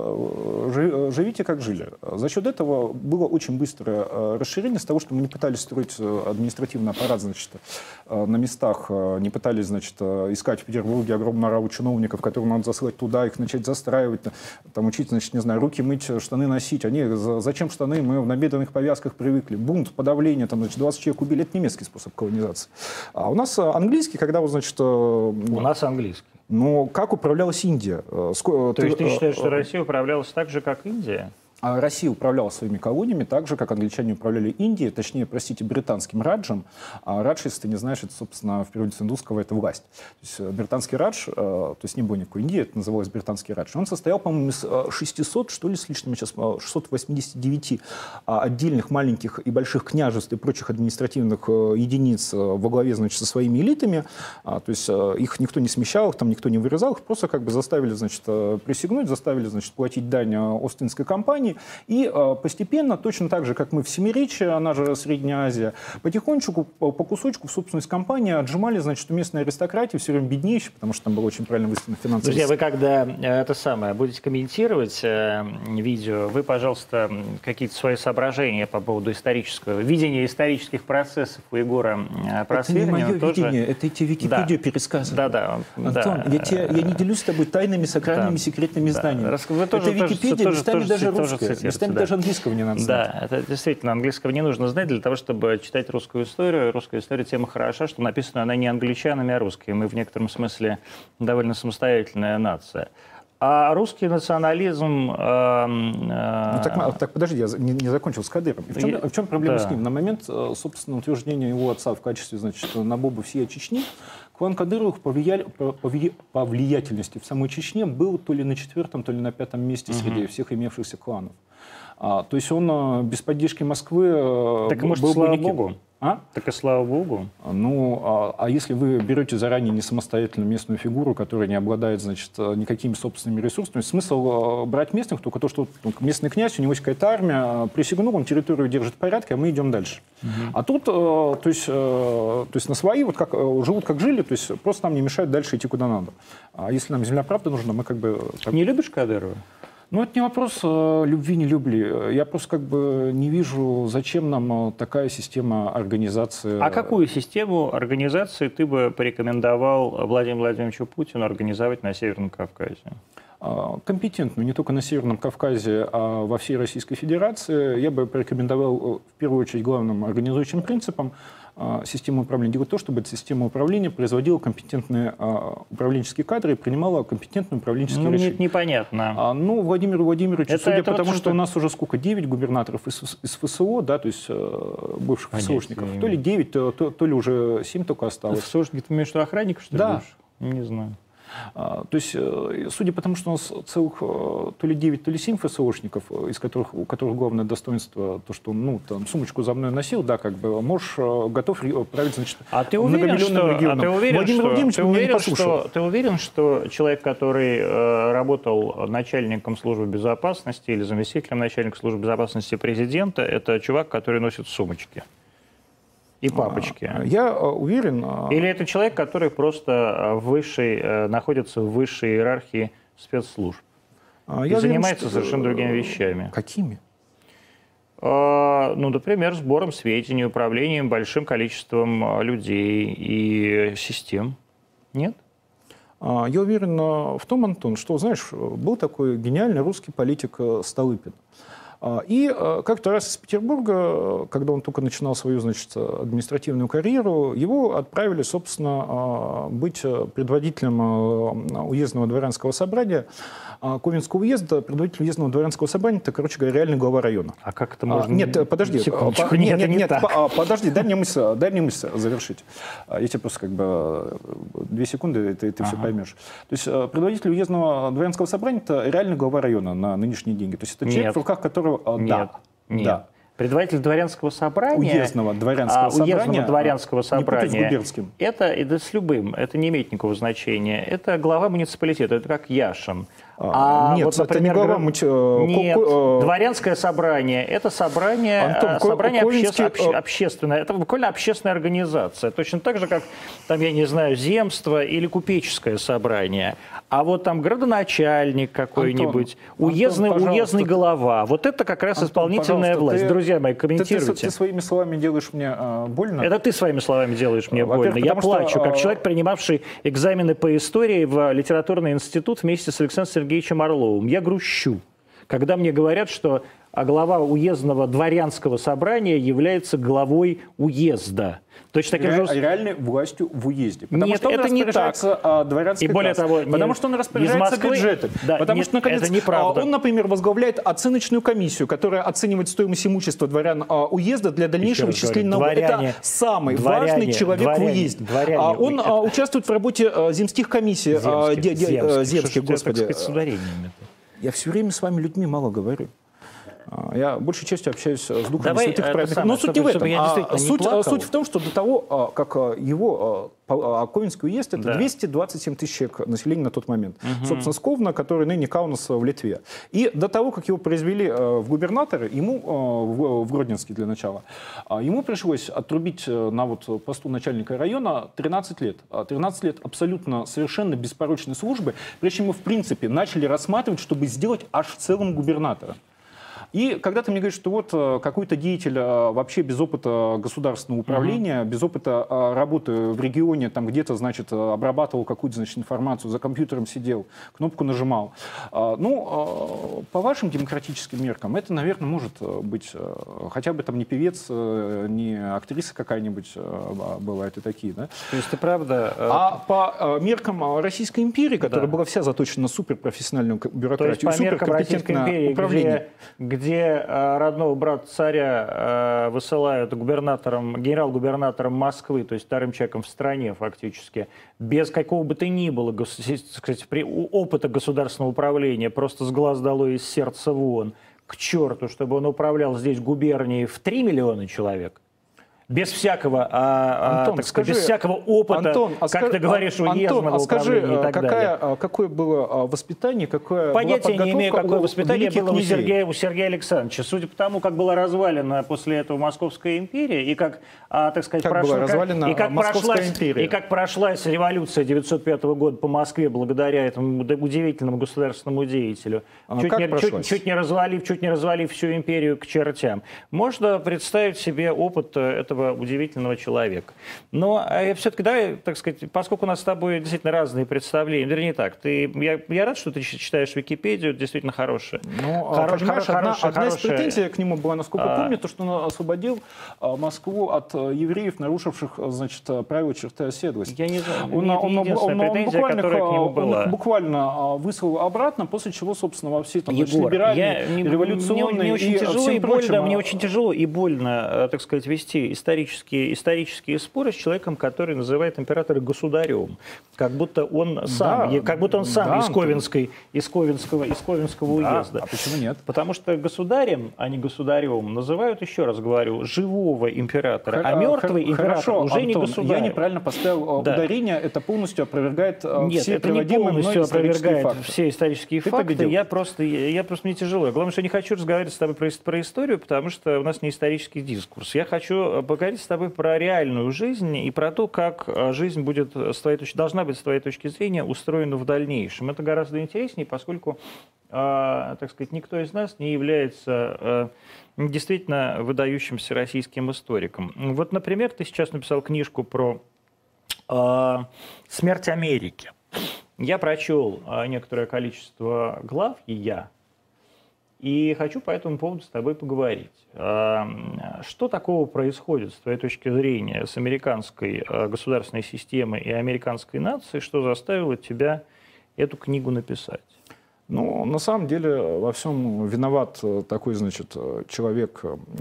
живите как жили. За счет этого было очень быстрое расширение с того, что мы не пытались строить административный аппарат, значит, на местах, не пытались, значит, искать в Петербурге огромную ораву чиновников, которых надо засылать туда, их начать застраивать, там учить, значит, не знаю, руки мыть, штаны носить. Они, зачем штаны? Мы в набедренных повязках привыкли. Бунт, подавление, там, значит, двадцать человек убили. Это немецкий способ колонизации. А у нас английский, когда, вот, значит... У нас английский. Но как управлялась Индия? То ты, есть ты считаешь, что Россия управлялась так же, как Индия? Россия управляла своими колониями так же, как англичане управляли Индией, точнее, простите, британским раджем. А радж, если ты не знаешь, это, собственно, в переводе с индусского это власть. То есть британский радж, то есть не было никакой Индии, это называлось британский радж. Он состоял, по-моему, из шестисот, что ли, с лишним, сейчас шестисот восьмидесяти девяти отдельных маленьких и больших княжеств и прочих административных единиц во главе, значит, со своими элитами. То есть их никто не смещал, их там никто не вырезал, их просто как бы заставили, значит, присягнуть, заставили, значит, платить дань Остинской компании. И э, постепенно, точно так же, как мы в Семиречье, она же Средняя Азия, потихонечку, по, по кусочку в собственность компании отжимали, значит, у местной аристократии, все время беднейшей, потому что там было очень правильно выставлено финансовое... Друзья, вы когда это самое будете комментировать э, видео, вы, пожалуйста, какие-то свои соображения по поводу исторического, видения исторических процессов у Егора Просвирнева. Это не мое тоже... видение, это эти Википедию да. пересказывают. Да, да. Антон, да. Я, тебя, я не делюсь с тобой тайными, сакральными, да. секретными да. знаниями. Вы тоже, это Википедия, тоже, местами тоже, даже тоже, русская английское. сердце, Местами да. даже английского не надо знать. Да, это действительно английского не нужно знать для того, чтобы читать русскую историю. Русская история тема хороша, что написана она не англичанами, а русскими. Мы в некотором смысле довольно самостоятельная нация. А русский национализм... Э, э, ну, так, так, подожди, я не, не закончил с Кадыром. В чем, в чем проблема да. с ним? На момент, собственно, утверждения его отца в качестве, значит, набоба всей Чечни, клан Кадыровых по, влия... по, вли... по влиятельности в самой Чечне был то ли на четвертом, то ли на пятом месте угу. среди всех имевшихся кланов. А, то есть он без поддержки Москвы так, был, может, был слава бы никем. Богу. А? Так и слава Богу. Ну, а, а если вы берете заранее не самостоятельную местную фигуру, которая не обладает, значит, никакими собственными ресурсами, смысл брать местных только то, что местный князь, у него есть какая-то армия, присягнул, он территорию держит в порядке, а мы идем дальше. Угу. А тут, то есть, то есть на свои вот как, живут как жили, то есть просто нам не мешают дальше идти куда надо. А если нам земля правда нужна, мы как бы... Так... Не любишь Кадырова? Ну, это не вопрос э, любви, не любви. Я просто как бы не вижу, зачем нам такая система организации. А какую систему организации ты бы порекомендовал Владимиру Владимировичу Путину организовать на Северном Кавказе? Компетентную не только на Северном Кавказе, а во всей Российской Федерации. Я бы порекомендовал в первую очередь главным организующим принципом системы управления делать то, чтобы эта система управления производила компетентные а, управленческие кадры и принимала компетентные управленческие ну, решения. Нет, непонятно. А, ну, Владимиру Владимировичу, это, судя это потому, вот что у нас уже сколько, девять губернаторов из, из ФСО, да, то есть бывших ФСОшников, то ли девять, то, то, то ли уже семь только осталось. ФСОшники, ты имеешь в виду охранников, что ли? Да. Не знаю. А, то есть, судя по тому, что у нас целых то ли девять, то ли семь ФСОшников, из которых, у которых главное достоинство, то, что ну, там, сумочку за мной носил, да, как бы, можешь, готов править, значит, а ты уверен, что, регионом. А ты уверен, Владимир что, Владимирович ты меня уверен, не послушал. Что, ты уверен, что человек, который э, работал начальником службы безопасности или заместителем начальника службы безопасности президента, это чувак, который носит сумочки? И папочки. Я уверен... Или это человек, который просто в высшей, находится в высшей иерархии спецслужб Я и уверен, занимается что... совершенно другими вещами? Какими? Ну, например, сбором сведений, управлением большим количеством людей и систем. Нет? Я уверен в том, Антон, что, знаешь, был такой гениальный русский политик Столыпин. И как-то раз из Петербурга, когда он только начинал свою, значит, административную карьеру, его отправили, собственно, быть предводителем уездного дворянского собрания. Ковенского уезда, предводитель уездного дворянского собрания, это, короче говоря, реальный глава района. А как это можно... А, нет, подожди. Секундочку, по, нет, нет, не нет, так. По, подожди, дай мне мысль, дай мне мысль завершить. Я тебе просто как бы две секунды, и ты, ты ага. все поймешь. То есть предводитель уездного дворянского собрания – это реальный глава района на нынешние деньги. То есть это человек, нет. в руках которого… Нет, да, нет. Да. Предводитель дворянского собрания, уездного дворянского а, собрания, уездного дворянского собрания, не путать с губернским. Это, это с любым, это не имеет никакого значения. Это глава муниципалитета, это как Яшин. А, нет, вот, например, это не глава мути... Нет, дворянское собрание, это собрание, Антон, собрание Ковенский... обще... обще... общественное, это буквально общественная организация. Точно так же, как, там, я не знаю, земство или купеческое собрание. А вот там градоначальник какой-нибудь, уездный, Антон, уездный голова. Вот это как раз Антон, исполнительная власть. Ты, Друзья мои, комментируйте. Ты, ты, ты своими словами делаешь мне э, больно. Это ты своими словами делаешь мне больно. Я плачу, что, как человек, принимавший экзамены по истории в литературный институт вместе с Александром Сергеевичем Орловым. Я грущу, когда мне говорят, что глава уездного дворянского собрания является главой уезда. Точно таким Ре- же... реальной властью в уезде. Потому нет, что он это не так. Дворянской и более класс. того, потому нет, что он распоряжается бюджетом. Да, потому нет, что, наконец, это неправда. он, например, возглавляет оценочную комиссию, которая оценивает стоимость имущества дворян а, уезда для дальнейшего вычисления налогов. Это самый дворяне, важный человек дворяне, в уезде. Дворяне, а, он это... а, участвует в работе а, земских комиссий. Земских, а, де, де, земских, земских господи. С ударениями. Я все время с вами людьми мало говорю. Я большей частью общаюсь с духами Давай, святых праведников. Но суть не в этом. А суть, суть в том, что до того, как его Ковенский уезд, это да. двести двадцать семь тысяч человек населения на тот момент. Угу. Собственно, с Ковна, который ныне Каунас в Литве. И до того, как его произвели в губернаторы, ему, в Гродненский для начала, ему пришлось отрубить на вот посту начальника района тринадцать лет. тринадцать лет абсолютно совершенно беспорочной службы, прежде чем мы, в принципе, начали рассматривать, чтобы сделать аж в целом губернатора. И когда ты мне говоришь, что вот какой-то деятель вообще без опыта государственного управления, угу. без опыта работы в регионе, там где-то, значит, обрабатывал какую-то, значит, информацию, за компьютером сидел, кнопку нажимал. Ну, по вашим демократическим меркам, это, наверное, может быть хотя бы там не певец, не актриса какая-нибудь, бывают и такие, да? То есть ты правда... А по меркам Российской империи, которая да. была вся заточена на суперпрофессиональную бюрократию, то есть по меркам Российской империи, управление. Где, где родного брата царя высылают губернатором, генерал-губернатором Москвы, то есть вторым человеком в стране фактически, без какого бы то ни было сказать, опыта государственного управления, просто с глаз долой, из сердца вон, к черту, чтобы он управлял здесь губернией в три миллиона человек. Без всякого, а, Антон, так скажи, сказать, без всякого опыта, Антон, как скажи, ты говоришь, уездного Антон, а скажи, управления и так какая, далее. Какое было воспитание, какое Понятия была не имею, какое воспитание было у Сергея, у Сергея Александровича. Судя по тому, как была развалена после этого Московская империя, и как, а, так сказать, как прошла, была развалена и как Московская прошлась, империя. И как прошлась революция девятьсот пятого года по Москве благодаря этому удивительному государственному деятелю, а чуть, как не, чуть, чуть, не развалив, чуть не развалив всю империю к чертям. Можно представить себе опыт этого удивительного человека. Но э, все-таки, давай, так сказать, поскольку у нас с тобой действительно разные представления, вернее так, ты, я, я рад, что ты читаешь Википедию, действительно хорошая. Ну, Хорош, понимаешь, хоро, одна, хорошая, одна из хорошая... претензий к нему была, насколько а... помню, то, что он освободил а, Москву от а, евреев, нарушивших, значит, правила черты оседлости. Я не знаю, он, это он, он, он, он буквально, которая к нему была. Он их буквально выслал обратно, после чего, собственно, во все там, Егор, значит, либеральные, я, революционные мне, мне очень и тяжело и прочим, больно, мне очень тяжело и больно, так сказать, вести исторические, исторические споры с человеком, который называет императора государем, как будто он сам, да, как будто он сам да, из Ковенской, из Ковенского, из Ковенского да, уезда. А почему нет? Потому что государем, а не государем, называют, еще раз говорю, живого императора, Хор, а мертвый хор, император хорошо, уже Антон, не государь. Я неправильно поставил да. ударение, это полностью опровергает нет, все это не полностью опровергает факты. все исторические Ты факты. победил. Я просто, я, я просто мне тяжело. Главное, что я не хочу разговаривать с тобой про, про историю, потому что у нас не исторический дискурс. Я хочу поговорить с тобой про реальную жизнь и про то, как жизнь будет с твоей точки, должна быть с твоей точки зрения устроена в дальнейшем. Это гораздо интереснее, поскольку, э, так сказать, никто из нас не является э, действительно выдающимся российским историком. Вот, например, ты сейчас написал книжку про э, смерть Америки. Я прочел э, некоторое количество глав, и я, и хочу по этому поводу с тобой поговорить. Что такого происходит, с твоей точки зрения, с американской государственной системой и американской нацией, что заставило тебя эту книгу написать? Ну, на самом деле, во всем виноват такой, значит, человек,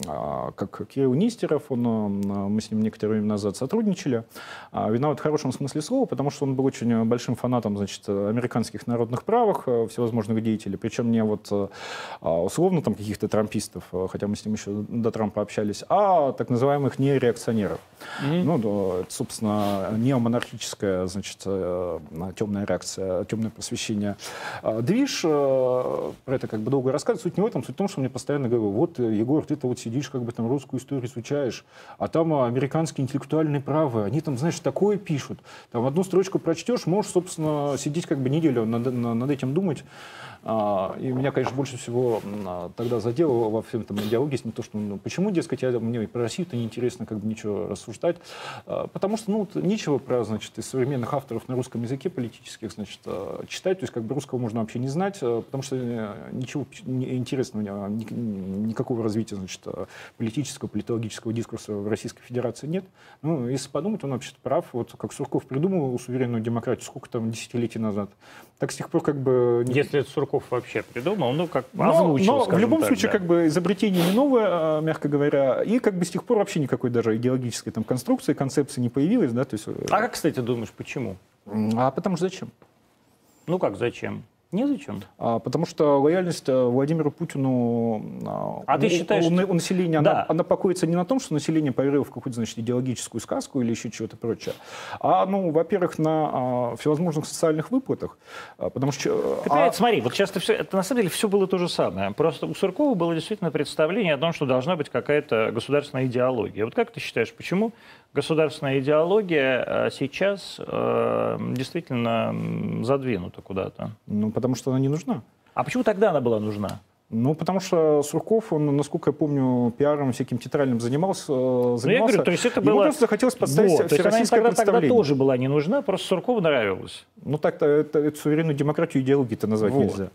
как Кирилл Нестеров, он, мы с ним некоторое время назад сотрудничали, виноват в хорошем смысле слова, потому что он был очень большим фанатом, значит, американских народных правых, всевозможных деятелей, причем не вот условно там каких-то трампистов, хотя мы с ним еще до Трампа общались, а так называемых нереакционеров. Mm-hmm. Ну, это, собственно, неомонархическая, значит, темная реакция, темное просвещение движ. Про это как бы долго рассказывать. Суть не в этом, суть в том, что мне постоянно говорят: вот, Егор, ты-то вот сидишь, как бы там русскую историю изучаешь, а там американские интеллектуальные правы, они там, знаешь, такое пишут. Там одну строчку прочтешь, можешь, собственно, сидеть как бы неделю над, над этим думать. И меня, конечно, больше всего тогда задело во всем этом диалоге не то, что, ну, почему, дескать, я, мне и про Россию-то неинтересно как бы ничего рассуждать, потому что, ну, нечего про, значит, из современных авторов на русском языке политических, значит, читать, то есть как бы русского можно вообще не знать, потому что ничего интересного, никакого развития, значит, политического, политологического дискурса в Российской Федерации нет. Ну, если подумать, он вообще-то прав, вот как Сурков придумал суверенную демократию, сколько там десятилетий назад, так с тех пор как бы... Если это Сурков вообще придумал, ну, как но, озвучил, но в любом так, случае, да. как бы изобретение не новое, мягко говоря, и как бы с тех пор вообще никакой даже идеологической там конструкции, концепции не появилась, да, то есть... А как, кстати, думаешь, почему? А потому что зачем? Ну как зачем? Незачем. А, потому что лояльность Владимиру Путину а у, ты считаешь, у, у населения, да. она, она покоится не на том, что население поверило в какую-то, значит, идеологическую сказку или еще чего-то прочее, а, ну, во-первых, на а, всевозможных социальных выплатах, а, потому что... Ты а... смотри, вот сейчас все, это на самом деле все было то же самое, просто у Суркова было действительно представление о том, что должна быть какая-то государственная идеология. Вот как ты считаешь, почему государственная идеология сейчас э, действительно задвинута куда-то? Ну, потому что она не нужна. А почему тогда она была нужна? Ну, потому что Сурков, он, насколько я помню, пиаром всяким театральным занимался. занимался. Ну, я говорю, то есть это Ему было... просто захотелось подставить вот, всероссийское то есть она им тогда, представление. тогда тоже была не нужна, просто Суркову нравилось. Ну, так-то это, это суверенную демократию идеологии-то назвать вот. нельзя.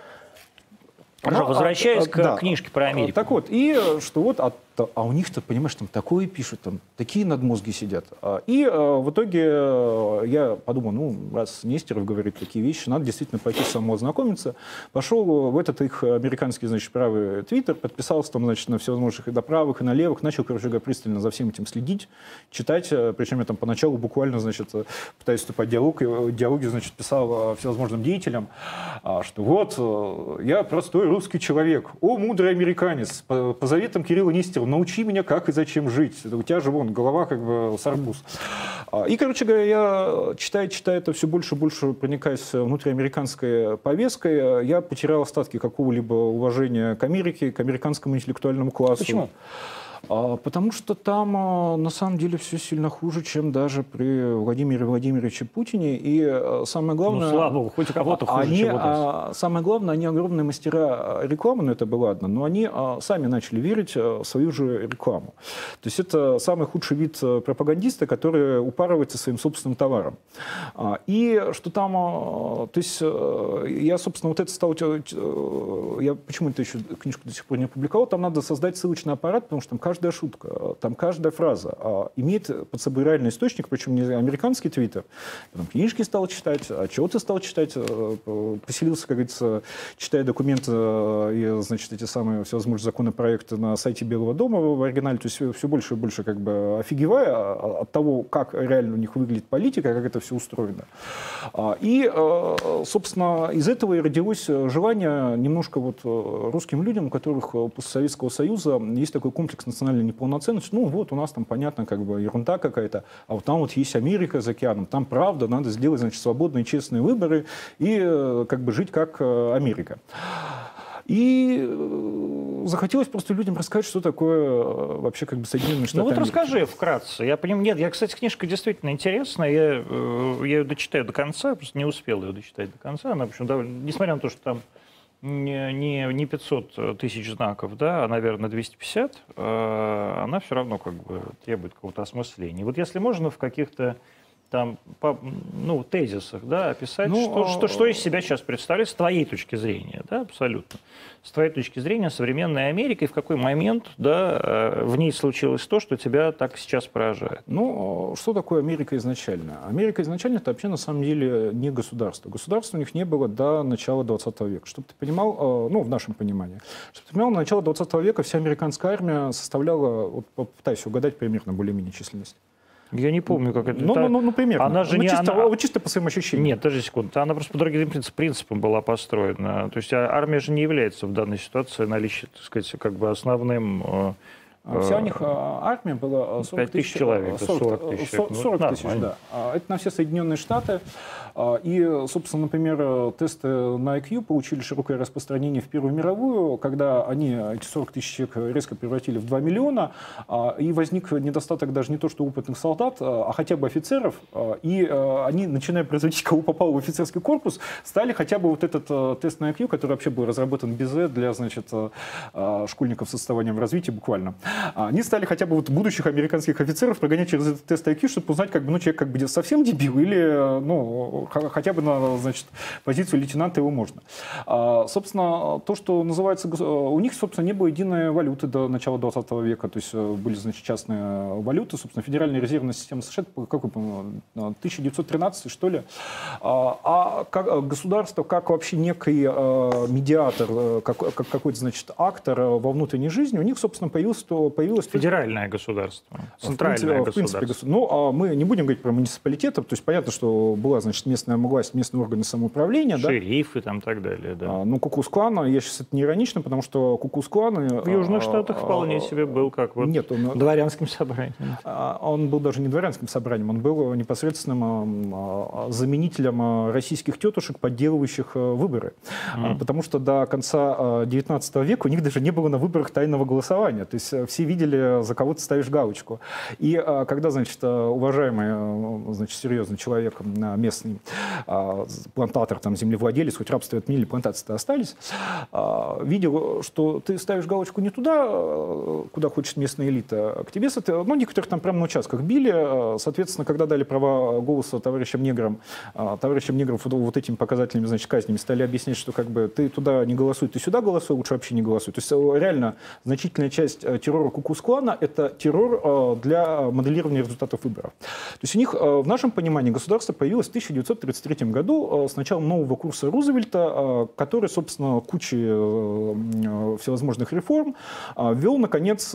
Хорошо, ну, возвращаясь а, к да. книжке про Америку. Так вот, и что вот, а, а у них-то, понимаешь, там такое пишут, там такие надмозги сидят. И а, в итоге я подумал, ну, раз Нестеров говорит такие вещи, надо действительно пойти самому ознакомиться. Пошел в этот их американский, значит, правый твиттер, подписался там, значит, на всевозможных и на правых, и на левых, начал, короче говоря, пристально за всем этим следить, читать, причем я там поначалу буквально, значит, пытаясь вступать в диалог, диалоги, значит, писал всевозможным деятелям, что вот, я простой русский человек, о, мудрый американец, по, по заветам Кирилла Нестерова, научи меня, как и зачем жить. У тебя же, вон, голова как бы с арбуз. И, короче говоря, я, читая, читая это, все больше и больше проникаясь внутриамериканской повесткой, я потерял остатки какого-либо уважения к Америке, к американскому интеллектуальному классу. Почему? Потому что там на самом деле все сильно хуже, чем даже при Владимире Владимировиче Путине. И самое главное... Ну, слава богу, хоть у кого-то хуже, они, чем у нас. Самое главное, они огромные мастера рекламы, но это было ладно, но они сами начали верить в свою же рекламу. То есть это самый худший вид пропагандиста, который упарывается своим собственным товаром. И что там... То есть я, собственно, вот это стал... Я почему-то еще книжку до сих пор не опубликовал. Там надо создать ссылочный аппарат, потому что там каждая шутка, там каждая фраза а, имеет под собой реальный источник, причем не американский твиттер. Потом книжки стал читать, отчеты стал читать, поселился, как говорится, читая документы и, значит, эти самые всевозможные законопроекты на сайте Белого дома в оригинале, то есть все больше и больше как бы офигевая от того, как реально у них выглядит политика, как это все устроено. И, собственно, из этого и родилось желание немножко вот русским людям, у которых после Советского Союза есть такой комплекс национальной неполноценности. Ну вот у нас там, понятно, как бы ерунда какая-то, а вот там вот есть Америка за океаном, там правда, надо сделать, значит, свободные, честные выборы и как бы жить как Америка. И захотелось просто людям рассказать, что такое вообще как бы Соединенные Штаты Ну вот Америки. расскажи вкратце. Я понимаю, нет, я, кстати, книжка действительно интересная, я, я ее дочитаю до конца, просто не успел ее дочитать до конца. Она, в общем, довольно, несмотря на то, что там не, не, не пятьсот тысяч знаков, да, а, наверное, двести пятьдесят, э, она все равно как бы требует какого-то осмысления. Вот если можно в каких-то там, по, ну, тезисах, да, описать, ну, что, а... что, что из себя сейчас представляет с твоей точки зрения, да, абсолютно. С твоей точки зрения современная Америка, и в какой момент, да, в ней случилось то, что тебя так сейчас поражает? Ну, что такое Америка изначально? Америка изначально это вообще на самом деле не государство. Государства у них не было до начала двадцатого века. Чтобы ты понимал, ну, в нашем понимании, чтобы ты понимал, на начало двадцатого века вся американская армия составляла, вот попытаюсь угадать примерно более-менее численность. Я не помню, как это... Ну, ну, ну, ну примерно. Она же ну, не... чисто, Она... чисто по своим ощущениям. Нет, подожди секунду. Она просто по другим принципам была построена. То есть армия же не является в данной ситуации наличие, так сказать, как бы основным... Вся у них армия была сорок тысяч человек. сорок тысяч, сорок тысяч, да. Это на все Соединенные Штаты. И, собственно, например, тесты на ай кью получили широкое распространение в Первую мировую, когда они, эти сорок тысяч человек, резко превратили в два миллиона, и возник недостаток даже не то, что опытных солдат, а хотя бы офицеров, и они, начиная производить, кого попал в офицерский корпус, стали хотя бы вот этот тест на ай кью, который вообще был разработан без для, значит, школьников с отставанием в развитии буквально, они стали хотя бы вот будущих американских офицеров прогонять через этот тест ай кью, чтобы узнать, как бы, ну, человек как бы совсем дебил или, ну, хотя бы на, значит, позицию лейтенанта его можно. А, собственно, то, что называется... У них, собственно, не было единой валюты до начала двадцатого века, то есть были, значит, частные валюты. Собственно, Федеральная резервная система США, какой, по-моему, тысяча девятьсот тринадцатый, что ли. А, а как государство, как вообще некий а, медиатор, как, как какой-то, значит, актор во внутренней жизни, у них, собственно, появился то появилось... Федеральное государство, центральное в принципе, государство. В принципе, ну, а мы не будем говорить про муниципалитеты, то есть понятно, что была, значит, местная власть, местные органы самоуправления. Шерифы там и так далее, да. А, ну, Ку-клукс-клан, я сейчас это не иронично, потому что Ку-клукс-клан... В Южных Штатах вполне себе был как вот нет, он, дворянским собранием. Он был даже не дворянским собранием, он был непосредственным заменителем российских тетушек, подделывающих выборы. Mm. Потому что до конца девятнадцатого века у них даже не было на выборах тайного голосования. То есть все видели, за кого ты ставишь галочку. И когда, значит, уважаемый, значит, серьезный человек, местный плантатор, там, землевладелец, хоть рабство отменили, плантации-то остались, видел, что ты ставишь галочку не туда, куда хочет местная элита, а к тебе, ну, некоторых там прямо на участках били, соответственно, когда дали права голоса товарищам неграм, товарищам негров вот этими показательными, значит, казнями стали объяснять, что как бы ты туда не голосуй, ты сюда голосуй, лучше вообще не голосуй. То есть реально значительная часть террора Ку-клукс-клана — это террор для моделирования результатов выборов. То есть у них в нашем понимании государство появилось в тысяча девятьсот тридцать третьем году с началом нового курса Рузвельта, который, собственно, кучей всевозможных реформ ввел, наконец,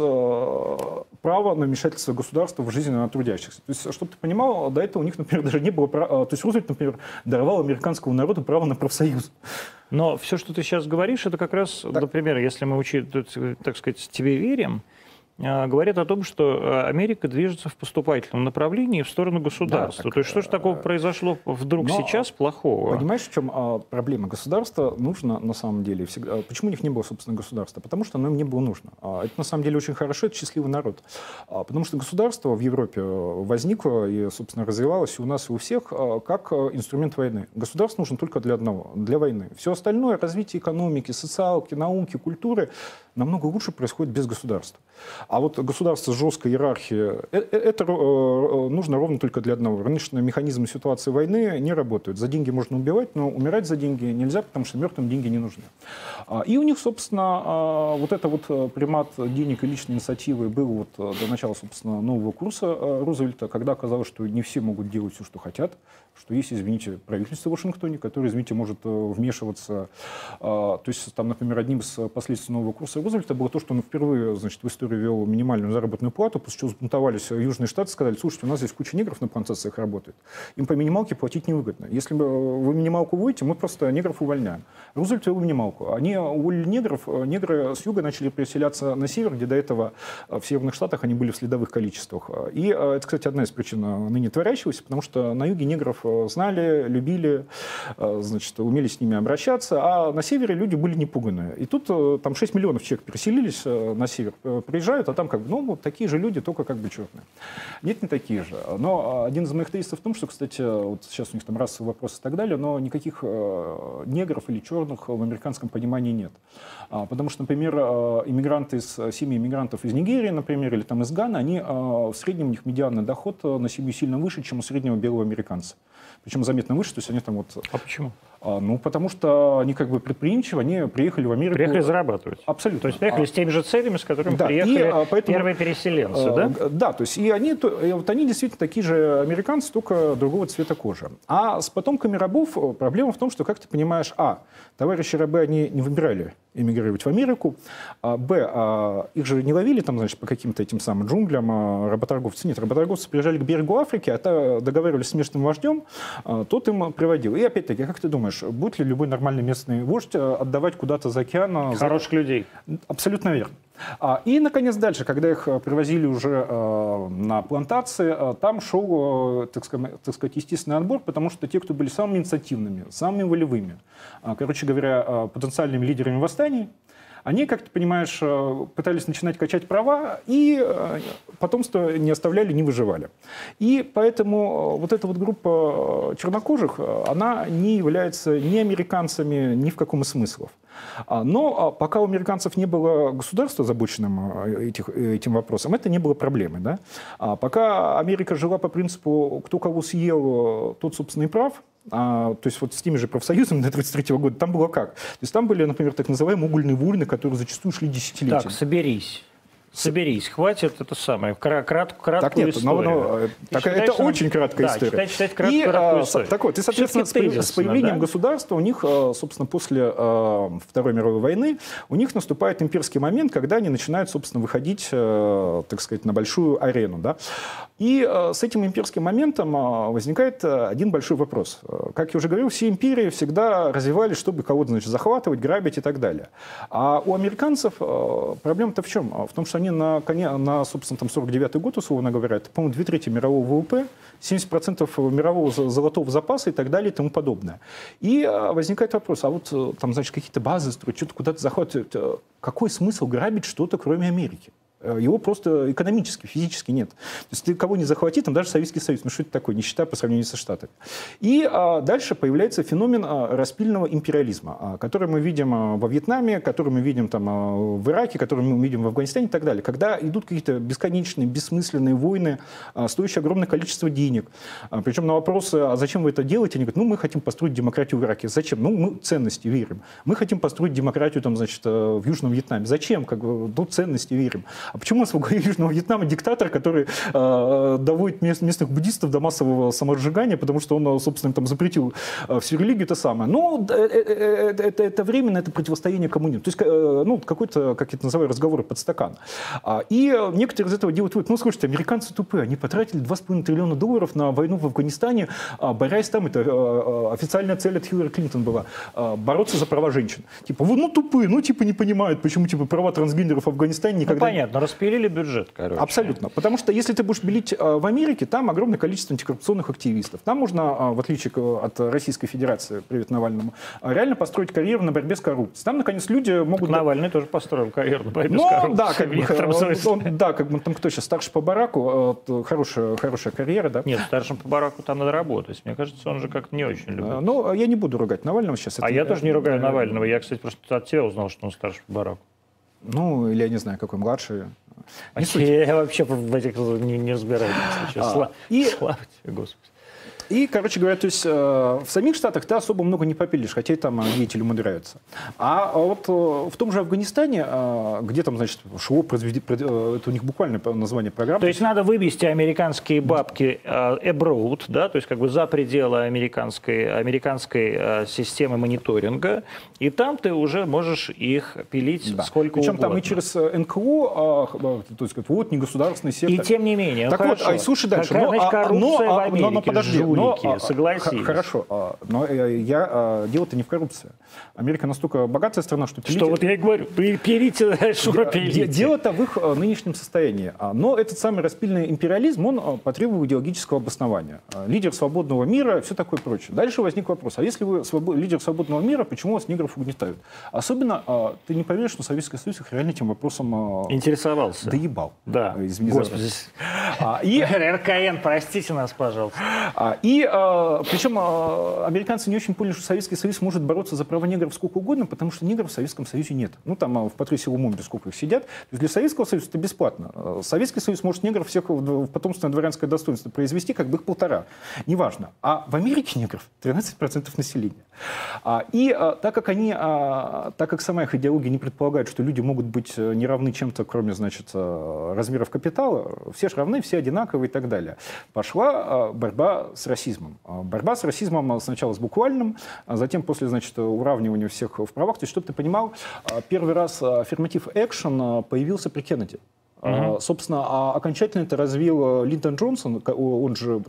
право на вмешательство государства в жизнь трудящихся. То есть, чтобы ты понимал, до этого у них, например, даже не было права. То есть Рузвельт, например, даровал американскому народу право на профсоюз. Но все, что ты сейчас говоришь, это как раз, так. например, если мы, учи, так сказать, тебе верим, говорят о том, что Америка движется в поступательном направлении в сторону государства. Да, так, То есть что же такого произошло вдруг Но, сейчас плохого? Понимаешь, в чем а, проблема? Государство нужно на самом деле всегда... Почему у них не было, собственно, государства? Потому что оно им не было нужно. А, это на самом деле очень хорошо, это счастливый народ. А, потому что государство в Европе возникло и, собственно, развивалось и у нас, и у всех а, как инструмент войны. Государство нужно только для одного, для войны. Все остальное, развитие экономики, социалки, науки, культуры, намного лучше происходит без государства. А вот государство с жесткой иерархией, это нужно ровно только для одного. Рыночные механизмы ситуации войны не работают. За деньги можно убивать, но умирать за деньги нельзя, потому что мертвым деньги не нужны. И у них, собственно, вот это вот примат денег и личной инициативы был вот до начала, собственно, нового курса Рузвельта, когда оказалось, что не все могут делать все, что хотят, что есть, извините, правительство в Вашингтоне, которое, извините, может вмешиваться. То есть, там, например, одним из последствий нового курса Рузвельта было то, что он впервые, значит, в истории ввел минимальную заработную плату, после чего взбунтовались Южные Штаты, сказали: слушайте, у нас здесь куча негров на плантациях работает, им по минималке платить невыгодно. Если вы минималку вводите, мы просто негров увольняем. Рузвельт ввел минималку. Они уволили негров, негры с юга начали переселяться на север, где до этого в Северных Штатах они были в следовых количествах. И это, кстати, одна из причин ныне творящегося, потому что на юге негров знали, любили, значит, умели с ними обращаться, а на севере люди были не пуганые. И тут там шесть миллионов человек переселились на север, приезжают, а там как бы, ну, вот такие же люди, только как бы черные. Нет, не такие же. Но один из моих тезисов в том, что, кстати, вот сейчас у них там расовый вопрос и так далее, но никаких э, негров или черных в американском понимании нет. А, потому что, например, иммигранты из семьи иммигрантов из Нигерии, например, или там из Ганы, они э, в среднем у них медианный доход на семью сильно выше, чем у среднего белого американца. Причем заметно выше, то есть они там вот... А почему? А, ну, потому что они как бы предприимчивы, они приехали в Америку... Приехали зарабатывать. Абсолютно. То есть приехали а, с теми же целями, с которыми да, приехали и, поэтому, первые переселенцы, а, да? Да, то есть и они, то, и вот они действительно такие же американцы, только другого цвета кожи. А с потомками рабов проблема в том, что, как ты понимаешь, а, товарищи рабы, они не выбирали эмигрировать в Америку, а, б, а, их же не ловили там, значит, по каким-то этим самым джунглям а, работорговцы. Нет, работорговцы приезжали к берегу Африки, а то договаривались с местным вождем, а, тот им приводил. И опять-таки, как ты думаешь, будет ли любой нормальный местный вождь отдавать куда-то за океан... Хороших за... людей. Абсолютно верно. И, наконец, дальше, когда их привозили уже э, на плантации, э, там шел, э, так сказать, так сказать, естественный отбор, потому что те, кто были самыми инициативными, самыми волевыми, э, короче говоря, э, потенциальными лидерами восстаний, они, как ты понимаешь, пытались начинать качать права, и потомство не оставляли, не выживали. И поэтому вот эта вот группа чернокожих, она не является ни американцами, ни в каком из смыслов. Но пока у американцев не было государства, озабоченным этих, этим вопросом, это не было проблемой. Да? Пока Америка жила по принципу «кто кого съел, тот, собственно, и прав», А, то есть вот с теми же профсоюзами до тридцать третьего года, там было как? То есть там были, например, так называемые угольные войны, которые зачастую шли десятилетиями. Так, соберись. Соберись, хватит это самое, крат, крат, краткую так нет, историю. Но, но, так, считаешь, это очень краткая да, история. Читать, читать краткую, и, краткую а, историю. Так вот, и, соответственно, с, тезисно, с появлением да? государства у них, собственно, после а, Второй мировой войны, у них наступает имперский момент, когда они начинают, собственно, выходить, а, так сказать, на большую арену. Да? И а, с этим имперским моментом а, возникает один большой вопрос. Как я уже говорил, все империи всегда развивались, чтобы кого-то, значит, захватывать, грабить и так далее. А у американцев а, проблема-то в чем? В том, что они на коне на, собственно, там сорок девятый год, условно говоря, это, по-моему, две трети мирового ВВП, семьдесят процентов мирового золотого запаса и так далее и тому подобное. И а, возникает вопрос, а вот там, значит, какие-то базы строят, что-то куда-то захватывают. Какой смысл грабить что-то, кроме Америки? Его просто экономически, физически нет. То есть ты кого не захвати, там даже Советский Союз, ну что это такое, нищета по сравнению со Штатами. И а, дальше появляется феномен а, распильного империализма, а, который мы видим а, во Вьетнаме, который мы видим там, а, в Ираке, который мы видим в Афганистане и так далее. Когда идут какие-то бесконечные, бессмысленные войны, а, стоящие огромное количество денег. А, причем на вопросы, а зачем вы это делаете, они говорят, ну мы хотим построить демократию в Ираке. Зачем? Ну мы ценности верим. Мы хотим построить демократию там, значит, в Южном Вьетнаме. Зачем? Как бы, ну, ценности верим. А почему у нас в главе Южного Вьетнама диктатор, который э, доводит мест, местных буддистов до массового саморазжигания, потому что он, собственно, там запретил э, всю религию, это самое. Но э, э, э, это, это временно, это противостояние коммунизму. То есть, э, ну, какой-то, как я это называю, разговоры под стакан. А, и некоторые из этого делают вывод. Ну, слушайте, американцы тупые, они потратили два с половиной триллиона долларов на войну в Афганистане, а, борясь там, это а, официальная цель от Хиллари Клинтон была, а, бороться за права женщин. Типа, ну, тупые, ну, типа, не понимают, почему, типа, права трансгендеров в Афганистане никогда... Ну, понятно, распилили бюджет, короче. Абсолютно. Потому что если ты будешь пилить а, в Америке, там огромное количество антикоррупционных активистов. Там можно, а, в отличие от Российской Федерации, привет Навальному, а, реально построить карьеру на борьбе с коррупцией. Там, наконец, люди могут... Так Навальный тоже построил карьеру на борьбе ну, с коррупцией. Да, как бы, он, он, да, как бы там кто сейчас, старший по бараку, а, хорошая, хорошая карьера, да? Нет, старшим по бараку там надо работать. Мне кажется, он же как-то не очень любит. А, ну, я не буду ругать Навального сейчас. А это, я тоже не ругаю Навального. Я, кстати, просто от тебя узнал, что он старший по бараку. Ну, или я не знаю, какой младший. Не я, я вообще в этих не, не разбираюсь. А, Сла... и... Слава тебе, Господи. И, короче говоря, то есть э, в самих Штатах ты особо много не попилишь, хотя и там э, деятели умудряются. А вот э, в том же Афганистане, э, где там, значит, шло, произведи, пред, э, это у них буквальное название программы. То есть надо вывести американские бабки э, abroad, да, то есть как бы за пределы американской, американской э, системы мониторинга, и там ты уже можешь их пилить да. сколько Причем угодно. там и через эн ка о, э, то есть вот негосударственный сектор. И тем не менее, так ну, вот, а, слушай дальше. Какая, но, значит, коррупция но, в Америке, но, но подожди, жулики, но, согласись. Хорошо, но я, дело-то не в коррупции. Америка настолько богатая страна, что... Пилите... Что вот я и говорю, пилите, шура пилите. Дело-то в их нынешнем состоянии. Но этот самый распильный империализм, он потребовал идеологического обоснования. Лидер свободного мира, все такое прочее. Дальше возник вопрос, а если вы свобод... лидер свободного мира, почему вас негров угнетают? Особенно, ты не поверишь, что Советский Союз их реально этим вопросом... Интересовался. Доебал. Да. Извини Господи. А, и... эр ка эн, простите нас, пожалуйста. А, и, а, причем а, американцы не очень поняли, что Советский Союз может бороться за права негров сколько угодно, потому что негров в Советском Союзе нет. Ну, там а, в Патрисе Лумумбе сколько их сидят. То есть для Советского Союза это бесплатно. Советский Союз может негров всех в, в потомственное дворянское достоинство произвести, как бы их полтора. Неважно. А в Америке негров тринадцать процентов населения. А, и а, так как они, а, так как сама их идеология не предполагает, что люди могут быть не равны чем-то, кроме, значит, размеров капитала, все же равны, все одинаковые и так далее, пошла а, борьба с расизмом. А, борьба с расизмом сначала с буквальным, а затем после, значит, уравнивания всех в правах. То есть, чтобы ты понимал, первый раз affirmative action появился при Кеннеди. Uh-huh. Собственно, а окончательно это развил Линдон Джонсон, он же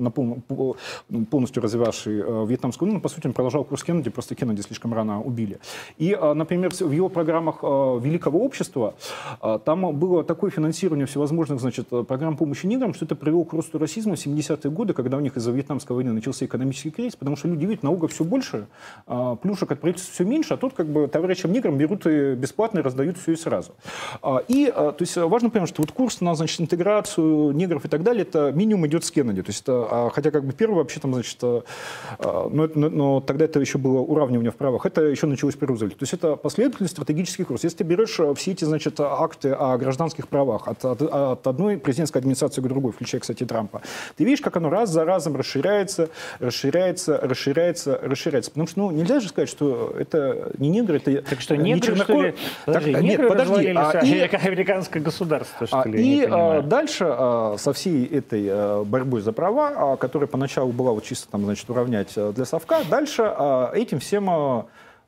полностью развивавший вьетнамскую войну, но, по сути, он продолжал курс Кеннеди, просто Кеннеди слишком рано убили. И, например, в его программах Великого общества там было такое финансирование всевозможных, значит, программ помощи неграм, что это привело к росту расизма в семидесятые годы, когда у них из-за Вьетнамской войны начался экономический кризис, потому что люди видят, налогов все больше, плюшек от правительства все меньше, а тут как бы товарищам неграм берут и бесплатно и раздают все и сразу. И, то есть, важно понимать, что вот курс на, значит, интеграцию негров и так далее, это минимум идет с Кеннеди. То есть это, хотя как бы первый вообще там, значит, но, но, но тогда это еще было уравнивание в правах, это еще началось при Рузвельте. То есть это последовательный стратегический курс. Если ты берешь все эти, значит, акты о гражданских правах от, от, от одной президентской администрации к другой, включая, кстати, Трампа, ты видишь, как оно раз за разом расширяется, расширяется, расширяется, расширяется. Потому что, ну, нельзя же сказать, что это не негры, это так что негры, не что ли? Подожди, так, негры нет, подожди. А, и... американское государство, что а, ли? И а, дальше а, со всей этой а, борьбой за права, а, которая поначалу была вот чисто там, значит, уравнять для совка, дальше а, этим всем а,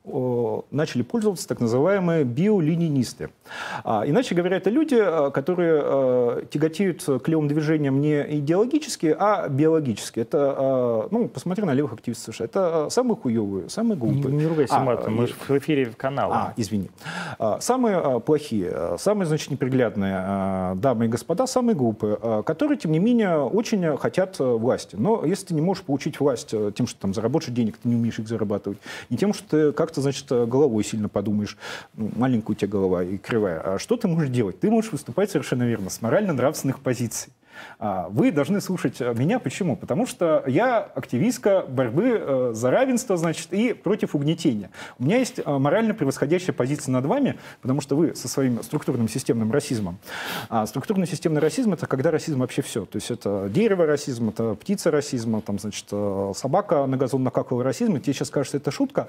начали пользоваться так называемые биоленинисты. А, иначе говоря, это люди, которые а, тяготеют к левым движениям не идеологически, а биологически. Это, а, ну, посмотри на левых активистов США. Это самые хуевые, самые глупые. Не, не ругайся а, матом, мы же в эфире канала. А, извини. А, самые а, плохие, самые, значит, неприглядные а, дамы и господа, самые глупые, а, которые, тем не менее, очень хотят власти. Но если ты не можешь получить власть тем, что там заработать денег, ты не умеешь их зарабатывать, не тем, что ты как-то ты, значит, головой сильно подумаешь, ну, маленькая у тебя голова и кривая, а что ты можешь делать? Ты можешь выступать совершенно верно, с морально-нравственных позиций. Вы должны слушать меня. Почему? Потому что я активистка борьбы за равенство, значит, и против угнетения. У меня есть морально превосходящая позиция над вами, потому что вы со своим структурным системным расизмом. А структурный системный расизм — это когда расизм вообще все. То есть это дерево расизм, это птица расизма, там, значит, собака на газон накакала расизм. И тебе сейчас кажется, это шутка.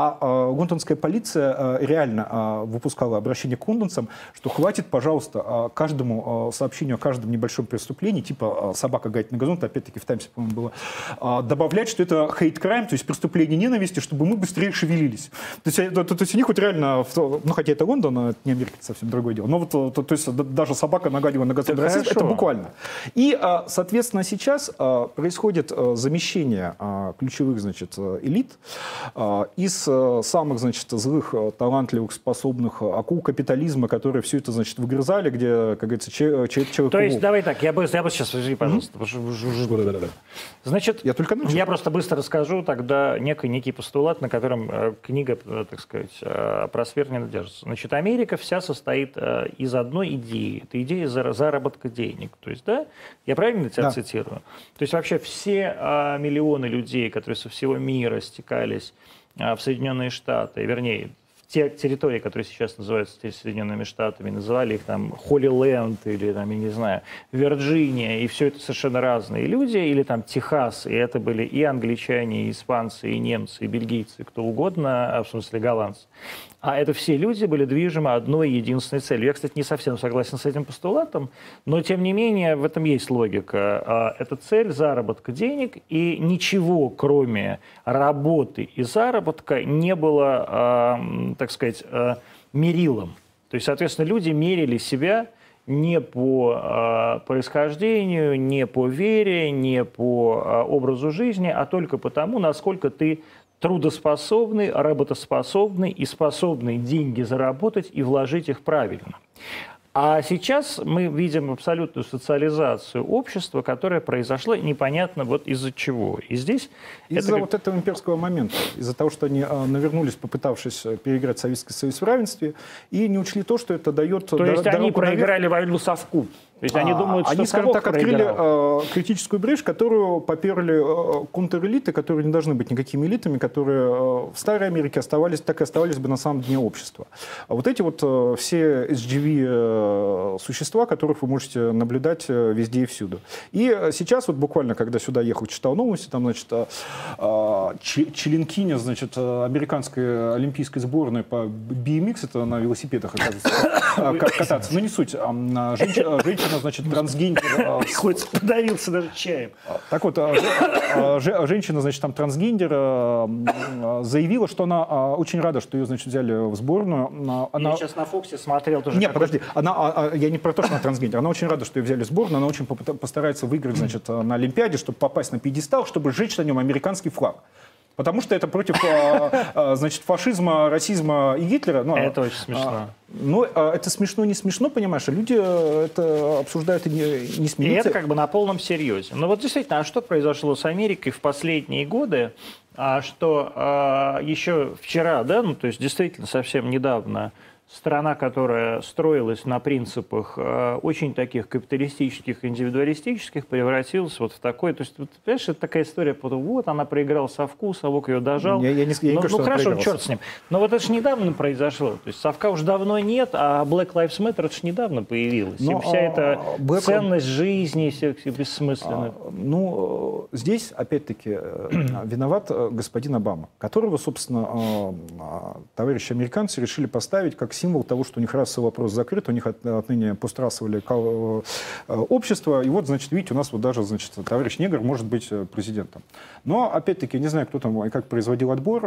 А лондонская полиция реально выпускала обращение к лондонцам, что хватит, пожалуйста, каждому сообщению о каждом небольшом преступлении, типа «собака гает на газон», это опять-таки в «Таймсе», по-моему, было, добавлять, что это hate crime, то есть преступление ненависти, чтобы мы быстрее шевелились. То есть, то, то, то есть у них вот реально, ну хотя это Лондон, это не Америка, это совсем другое дело, но вот то, то есть даже собака нагадила на газон, расизм, это буквально. И, соответственно, сейчас происходит замещение ключевых, значит, элит из самых, значит, злых, талантливых, способных акул капитализма, которые все это, значит, выгрызали, где, как говорится, человек... человек то есть, давай так, я бы, я бы сейчас, подожди, пожалуйста. Mm-hmm. Значит, я, только я просто быстро расскажу тогда некий, некий постулат, на котором э, книга, э, так сказать, э, просверненно держится. Значит, Америка вся состоит э, из одной идеи. Это идея зар- заработка денег. То есть, да, я правильно тебя да. цитирую? То есть вообще все э, миллионы людей, которые со всего мира стекались э, в Соединенные Штаты, вернее, те территории, которые сейчас называются Соединенными Штатами, называли их там Холли-Ленд или, там, я не знаю, Вирджиния, и все это совершенно разные люди, или там Техас, и это были и англичане, и испанцы, и немцы, и бельгийцы, кто угодно, в смысле голландцы. А это все люди были движимы одной единственной целью. Я, кстати, не совсем согласен с этим постулатом, но, тем не менее, в этом есть логика. Это цель заработка денег, и ничего, кроме работы и заработка, не было, так сказать, мерилом. То есть, соответственно, люди мерили себя не по происхождению, не по вере, не по образу жизни, а только потому, насколько ты трудоспособный, работоспособный и способный деньги заработать и вложить их правильно. А сейчас мы видим абсолютную социализацию общества, которая произошла непонятно вот из-за чего. И здесь из-за это... вот этого имперского момента, из-за того, что они а, навернулись, попытавшись переиграть Советский Союз в равенстве, и не учли то, что это дает... То есть они проиграли войну совку. То есть они думают, а, что они, скажем так, открыли проиграл. э, критическую брешь, которую поперли э, контрэлиты, которые не должны быть никакими элитами, которые э, в старой Америке оставались, так и оставались бы на самом дне общества. А вот эти вот э, все эс джи ви э, существа, которых вы можете наблюдать э, везде и всюду. И сейчас вот буквально, когда сюда ехал, читал новости, там, значит, э, членкиня, значит, американской олимпийской сборной по би эм икс, это на велосипедах, оказывается, кататься, но не суть, женщина, Женщина, значит, трансгендер... Хоть подавился даже чаем. Так вот, женщина, значит, там трансгендер заявила, что она очень рада, что ее, значит, взяли в сборную. Она... Я сейчас на Фоксе смотрел тоже. Нет, подожди, она, я не про то, что она трансгендер. Она очень рада, что ее взяли в сборную, она очень постарается выиграть, значит, на Олимпиаде, чтобы попасть на пьедестал, чтобы сжечь на нем американский флаг. Потому что это против, значит, фашизма, расизма и Гитлера. Ну, это очень смешно. Ну, это смешно, не смешно, понимаешь? Люди это обсуждают и не, не смеются. И это как бы на полном серьезе. Но вот действительно, а что произошло с Америкой в последние годы? А что а, еще вчера, да, ну, то есть действительно совсем недавно, страна, которая строилась на принципах э, очень таких капиталистических, индивидуалистических, превратилась вот в такой... То есть, вот, понимаешь, это такая история, вот она проиграла совку, совок ее дожал. Я, я не, я не ну, говорю, ну хорошо, черт с ним. Но вот это же недавно произошло. То есть совка уже давно нет, а Black Lives Matter это же недавно появилась. Но, и вся эта Black... ценность жизни все бессмысленная. А, ну, здесь, опять-таки, виноват господин Обама, которого, собственно, товарищи американцы решили поставить как символ того, что у них расовый вопрос закрыт, у них от, отныне пострасовали общество, и вот, значит, видите, у нас вот даже, значит, товарищ негр может быть президентом. Но, опять-таки, не знаю, кто там и как производил отбор,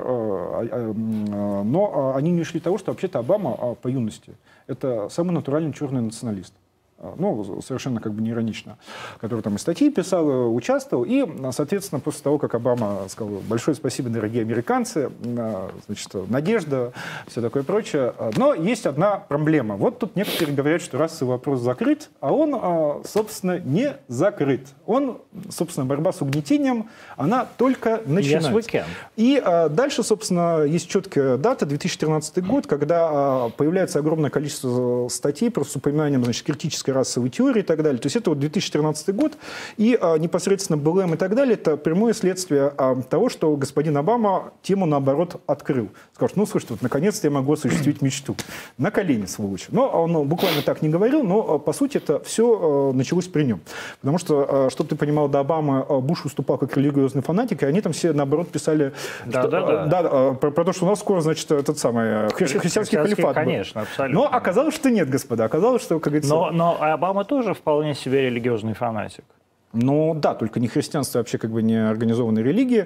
но они не ушли того, что вообще-то Обама по юности это самый натуральный черный националист. ну, совершенно как бы не иронично, который там и статьи писал, участвовал, и, соответственно, после того, как Обама сказал большое спасибо, дорогие американцы, значит, надежда, все такое прочее, но есть одна проблема. Вот тут некоторые говорят, что расовый вопрос закрыт, а он, собственно, не закрыт. Он, собственно, борьба с угнетением, она только начинается. Yes, и а, дальше, собственно, есть четкая дата, две тысячи тринадцатый год, когда а, появляется огромное количество статей просто с упоминанием, значит, критической расовой теории и так далее. То есть это вот две тысячи тринадцатый год, и а, непосредственно бэ эл эм и так далее, это прямое следствие а, того, что господин Обама тему, наоборот, открыл. Сказал, ну, слушайте, вот наконец-то я могу осуществить мечту. На колени, сволочь. Но он буквально так не говорил, но, по сути, это все а, началось при нем. Потому что, а, чтобы ты понимал, до Обамы Буш выступал как религиозный фанатик, и они там все, наоборот, писали да, что, да, да. Да, да, про, про то, что у нас скоро, значит, этот самый хри христианский, христианский халифат. Конечно, был. абсолютно. Но оказалось, что нет, господа. Оказалось, что, как говорится... Но, но Обама тоже вполне себе религиозный фанатик. Ну да, только не христианство, вообще как бы не организованной религии,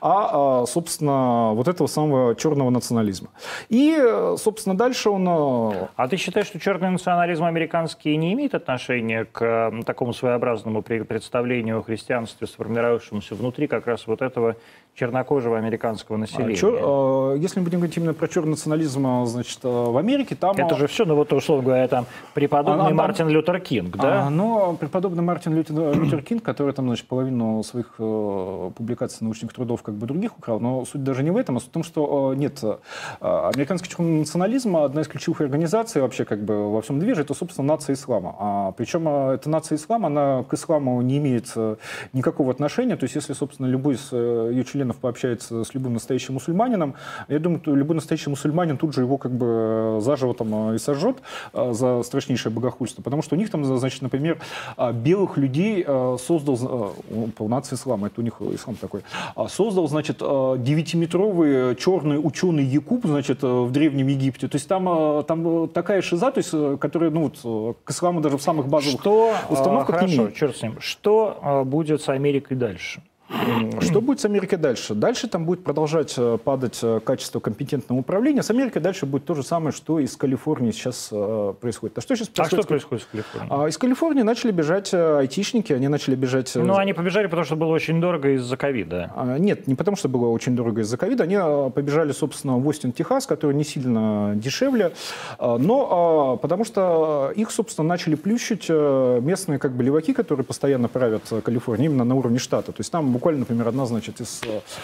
а, собственно, вот этого самого черного национализма. И, собственно, дальше он... А ты считаешь, что черный национализм американский не имеет отношения к такому своеобразному представлению о христианстве, сформировавшемуся внутри как раз вот этого чернокожего американского населения? Чер... Если мы будем говорить именно про черный национализм, значит, в Америке, там... Это же все, ну вот, условно говоря, там преподобный а, Мартин там... Лютер Кинг, да? А, ну, преподобный Мартин Лютер, Лютер Кинг, который там, значит, половину своих э, публикаций научных трудов как бы других украл, но суть даже не в этом, а в том, что э, нет, э, американский черный национализм, одна из ключевых организаций вообще как бы во всем движе, это, собственно, нация ислама. А, причем э, эта нация ислама, она к исламу не имеет э, никакого отношения, то есть если, собственно, любой из э, ее членов пообщается с любым настоящим мусульманином, я думаю, что любой настоящий мусульманин тут же его как бы заживо там и сожжет за страшнейшее богохульство, потому что у них там, значит, например, белых людей создал, по нации ислама, это у них ислам такой, создал, значит, девятиметровый черный ученый Якуб, значит, в Древнем Египте. То есть там, там такая шиза, то есть, которая, ну, вот, к исламу даже в самых базовых что, установках хорошо, не имеет. Черт с ним. Что будет с Америкой дальше? Что будет с Америкой дальше? Дальше там будет продолжать падать качество компетентного управления. С Америкой дальше будет то же самое, что и с Калифорнией сейчас э, происходит. А что сейчас происходит? А что происходит с Калифорнией? А, из Калифорнии начали бежать айтишники, они начали бежать... Ну, они побежали, потому что было очень дорого из-за ковида. А, нет, не потому что было очень дорого из-за ковида. Они побежали, собственно, в Остин, Техас, который не сильно дешевле, но потому что их, собственно, начали плющить местные как бы леваки, которые постоянно правят Калифорнией, именно на уровне штата. То есть там буквально, например, одна, значит, из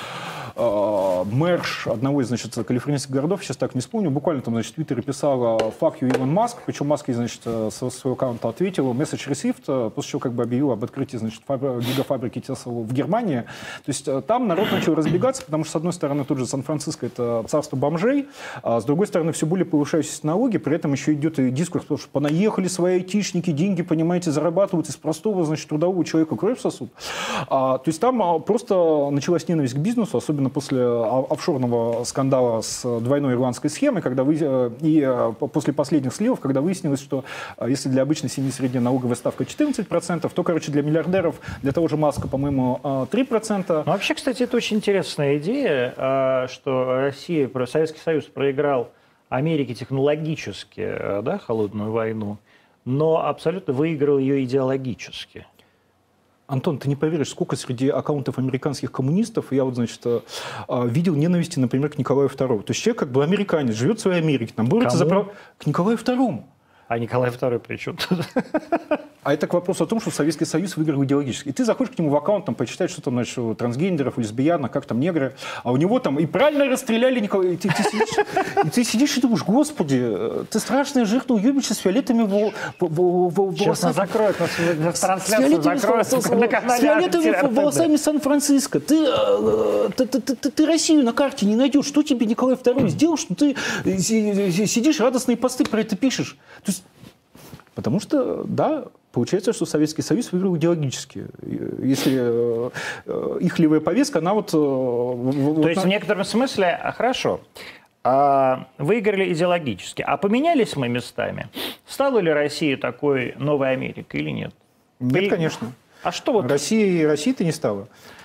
э, мэр одного из, значит, калифорнийских городов, сейчас так не вспомню, буквально там, значит, в Твиттере писала «Fuck you, Илон Маск», причем Маск, значит, со своего аккаунта ответил «Message received», после чего как бы объявил об открытии, значит, гигафабрики Tesla в Германии. То есть там народ начал разбегаться, потому что, с одной стороны, тут же Сан-Франциско — это царство бомжей, а с другой стороны, все более повышающиеся налоги, при этом еще идет и дискурс, потому что понаехали свои айтишники, деньги, понимаете, зарабатывают из простого, значит, трудового человека кровь сосут. А, то есть там просто началась ненависть к бизнесу, особенно после офшорного скандала с двойной ирландской схемой, когда вы, и после последних сливов, когда выяснилось, что если для обычной семьи средняя налоговая ставка четырнадцать процентов, то, короче, для миллиардеров, для того же Маска, по-моему, три процента. Ну, вообще, кстати, это очень интересная идея, что Россия, Советский Союз проиграл Америке технологически, да, холодную войну, но абсолютно выиграл ее идеологически. Антон, ты не поверишь, сколько среди аккаунтов американских коммунистов я вот, значит, видел ненависти, например, к Николаю второму. То есть человек как бы американец, живет в своей Америке, там борется за право... К Николаю второму. А Николай второй при чем тут? А это к вопросу о том, что Советский Союз выиграл идеологически. И ты заходишь к нему в аккаунт, там, почитать, что там, значит, у трансгендеров, лесбиянок, как там негры, а у него там и правильно расстреляли Николая. И ты, ты, сидишь, и ты сидишь и думаешь, господи, ты страшная жирная уебище с фиолетовыми волосами. Честно, закроют нас трансляцию, закроют. С фиолетовыми волосами Сан-Франциско. Ты, ты, ты, ты, ты Россию на карте не найдешь. Что тебе Николай второй сделал, что ты сидишь, радостные посты про это пишешь? То есть, потому что, да, получается, что Советский Союз выиграл идеологически. Если э, их левая повестка, она вот... Э, То вот есть, на... в некотором смысле, хорошо, а, выиграли идеологически. А поменялись мы местами? Стала ли Россия такой новой Америкой или нет? Нет, и... конечно. А что вот... Россия и России-то не стала.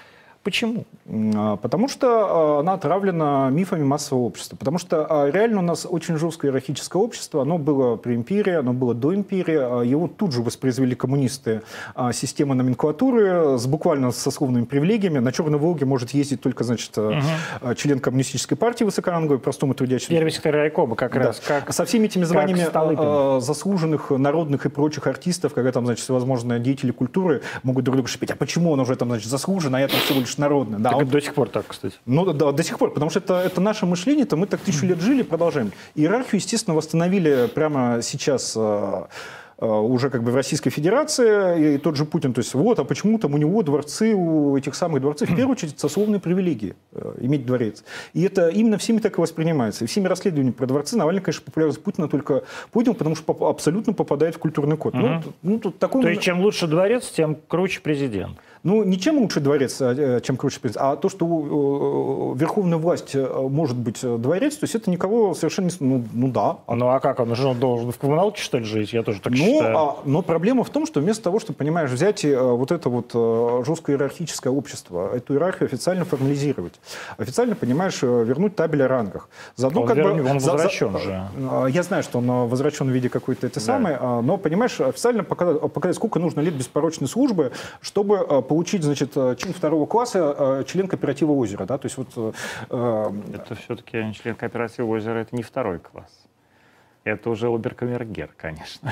Почему? Потому что она отравлена мифами массового общества. Потому что реально у нас очень жесткое иерархическое общество. Оно было при империи, оно было до империи. Его тут же воспроизвели коммунисты. Система номенклатуры с буквально сословными привилегиями. На Черной Волге может ездить только, значит, угу. член коммунистической партии высокоранговой, простому трудящему. Первый секретарь райкома как да. раз. Как, Со всеми этими званиями заслуженных народных и прочих артистов, когда там, значит, всевозможные деятели культуры могут друг друга шипеть. А почему он уже там, значит, заслужен, а я там всего лишь народный. Да, так он... это до сих пор так, кстати. Ну да, до сих пор, потому что это, это наше мышление, то мы так тысячу лет жили, продолжаем. Иерархию, естественно, восстановили прямо сейчас э, э, уже как бы в Российской Федерации, и тот же Путин, то есть вот, а почему там у него дворцы, у этих самых дворцов, в первую очередь, сословные привилегии э, иметь дворец. И это именно всеми так и воспринимается. И всеми расследованиями про дворцы Навальный, конечно, популярность Путина только поднял, потому что поп- абсолютно попадает в культурный код. Угу. Ну, ну, тут такой... То есть чем лучше дворец, тем круче президент. Ну, не чем лучше дворец, чем круче президент, а то, что верховная власть может быть дворец, то есть это никого совершенно не... Ну, ну да. Ну а как, он же должен в коммуналке, что ли, жить? Я тоже так ну, считаю. А, но проблема в том, что вместо того, чтобы, понимаешь, взять вот это вот жесткое иерархическое общество, эту иерархию официально формализировать, официально, понимаешь, вернуть табель о рангах. Заодно, он, как верни, бы, он за, возвращен за, же. Я знаю, что он возвращен в виде какой-то этой да. самой, но, понимаешь, официально показать, показать, сколько нужно лет беспорочной службы, чтобы получить, значит, чин второго класса, член кооператива «Озеро». Да? То есть вот, э, это все-таки член кооператива «Озеро», это не второй класс. Это уже оберкамергер, конечно.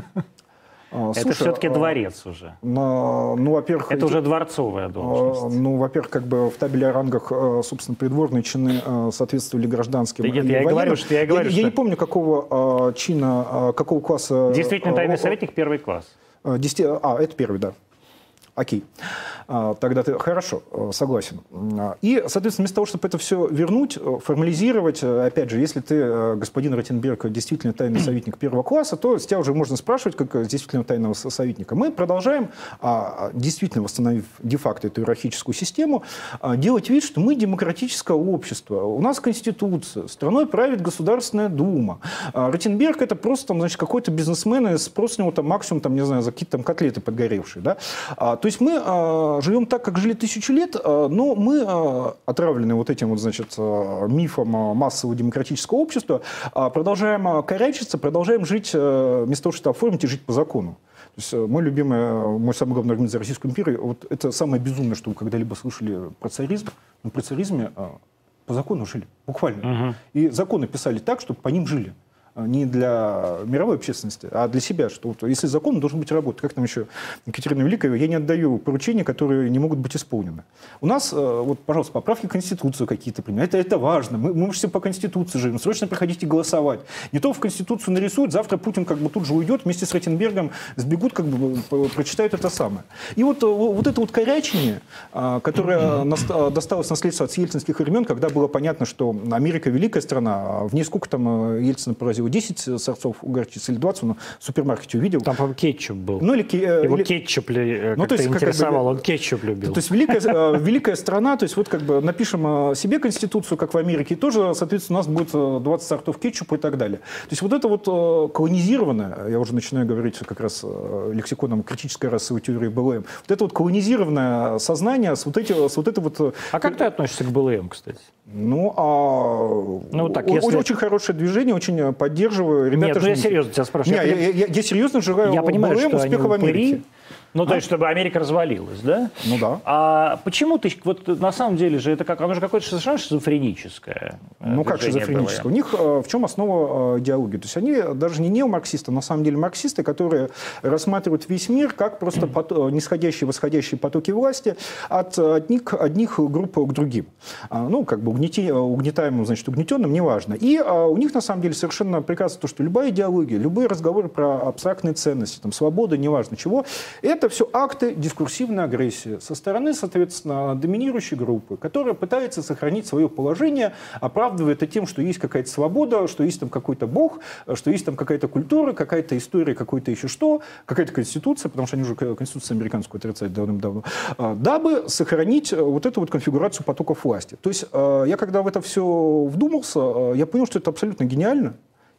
Слушай, это все-таки дворец уже. Ну, ну, во-первых, это эти, уже дворцовая должность. Ну, во-первых, как бы в табеле о рангах, собственно, придворные чины соответствовали гражданским. Да нет, я и говорю, что я и говорю, я, что... я не помню, какого чина, какого класса... Действительно, тайный советник первый класс. десять, а, это первый, да. Окей. Тогда ты хорошо, согласен. И, соответственно, вместо того, чтобы это все вернуть, формализировать, опять же, если ты, господин Ротенберг, действительно тайный советник первого класса, то с тебя уже можно спрашивать, как действительно тайного советника. Мы продолжаем, действительно восстановив де-факто эту иерархическую систему, делать вид, что мы демократическое общество. У нас Конституция, страной правит Государственная Дума. Ротенберг — это просто там, значит, какой-то бизнесмен, и спрос с него там максимум, там, не знаю, за какие-то там котлеты подгоревшие. Да? То есть мы э, живем так, как жили тысячу лет, э, но мы, э, отравлены вот этим вот, значит, э, мифом массового демократического общества, э, продолжаем э, корячиться, продолжаем жить, э, вместо того, чтобы оформить и жить по закону. То есть мой любимый, мой самый главный аргумент за Российскую империю, вот это самое безумное, что вы когда-либо слышали про царизм. Но при царизме э, по закону жили, буквально. Угу. И законы писали так, чтобы по ним жили. Не для мировой общественности, а для себя. Что вот, если закон, должен быть работа. Как там еще Екатерина Великая, я не отдаю поручения, которые не могут быть исполнены. У нас, вот, пожалуйста, поправки в Конституцию какие-то принимают. Это, это важно. Мы, мы все по Конституции живем. Срочно приходите голосовать. Не то в Конституцию нарисуют, завтра Путин как бы тут же уйдет, вместе с Ротенбергом сбегут, как бы прочитают это самое. И вот, вот это вот корячение, которое досталось наследство от ельцинских времен, когда было понятно, что Америка великая страна, в ней сколько там Ельцина поразил? десять сорцов горчицы или двадцать, он в супермаркете увидел. Там, по-моему, кетчуп был. Ну, или, Его или... кетчуп ли, ну, как-то интересовал, как бы, он кетчуп любил. То есть великая, великая страна, то есть вот как бы напишем себе конституцию, как в Америке, и тоже, соответственно, у нас будет двадцать сортов кетчупа и так далее. То есть вот это вот колонизированное, я уже начинаю говорить как раз лексиконом критической расовой теории БЛМ, вот это вот колонизированное сознание с вот, эти, с вот это вот... А как ты относишься к БЛМ, кстати? Ну, а... ну так, если... очень хорошее движение, очень поддерживаю. Ребята, нет, ну я серьезно тебя спрашиваю. Нет, я, я, я серьезно желаю я понимаю, БЛМ успеха в Америке. Ну, а? то есть, чтобы Америка развалилась, да? Ну да. А почему ты, вот на самом деле же, это как, оно же какое-то совершенно шизофреническое. Ну как шизофреническое? У них в чем основа идеологии? То есть они даже не неомарксисты, на самом деле марксисты, которые рассматривают весь мир как просто пот- нисходящие, восходящие потоки власти от одних, одних групп к другим. Ну, как бы угнети, угнетаемым, значит, угнетенным, неважно. И у них на самом деле совершенно прекрасно то, что любая идеология, любые разговоры про абстрактные ценности, там, свобода, неважно чего, это все акты дискурсивной агрессии со стороны, соответственно, доминирующей группы, которая пытается сохранить свое положение, оправдывая это тем, что есть какая-то свобода, что есть там какой-то бог, что есть там какая-то культура, какая-то история, какой-то еще что, какая-то конституция, потому что они уже конституцию американскую отрицают давным-давно, дабы сохранить вот эту вот конфигурацию потоков власти. То есть я когда в это все вдумался, я понял, что это абсолютно гениально.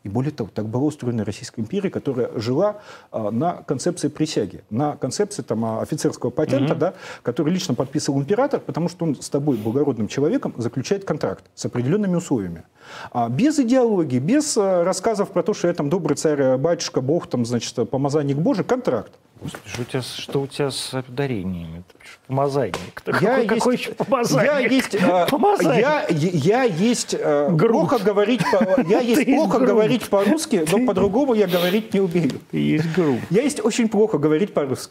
И более того, так была устроена Российская империя, которая жила а, на концепции присяги, на концепции там, офицерского патента, mm-hmm. да, который лично подписывал император, потому что он с тобой, благородным человеком, заключает контракт с определенными условиями. А без идеологии, без а, рассказов про то, что я там добрый царь, батюшка, бог, там, значит, помазанник Божий, контракт. Что у тебя, что у тебя с ударениями? Помазанник. Я какой, есть, какой еще помазанник? Я есть, помазанник. Я, я есть плохо говорить, по, я есть плохо говорить по-русски, но по-другому я говорить не умею. Ты есть груб. Я есть очень плохо говорить по-русски.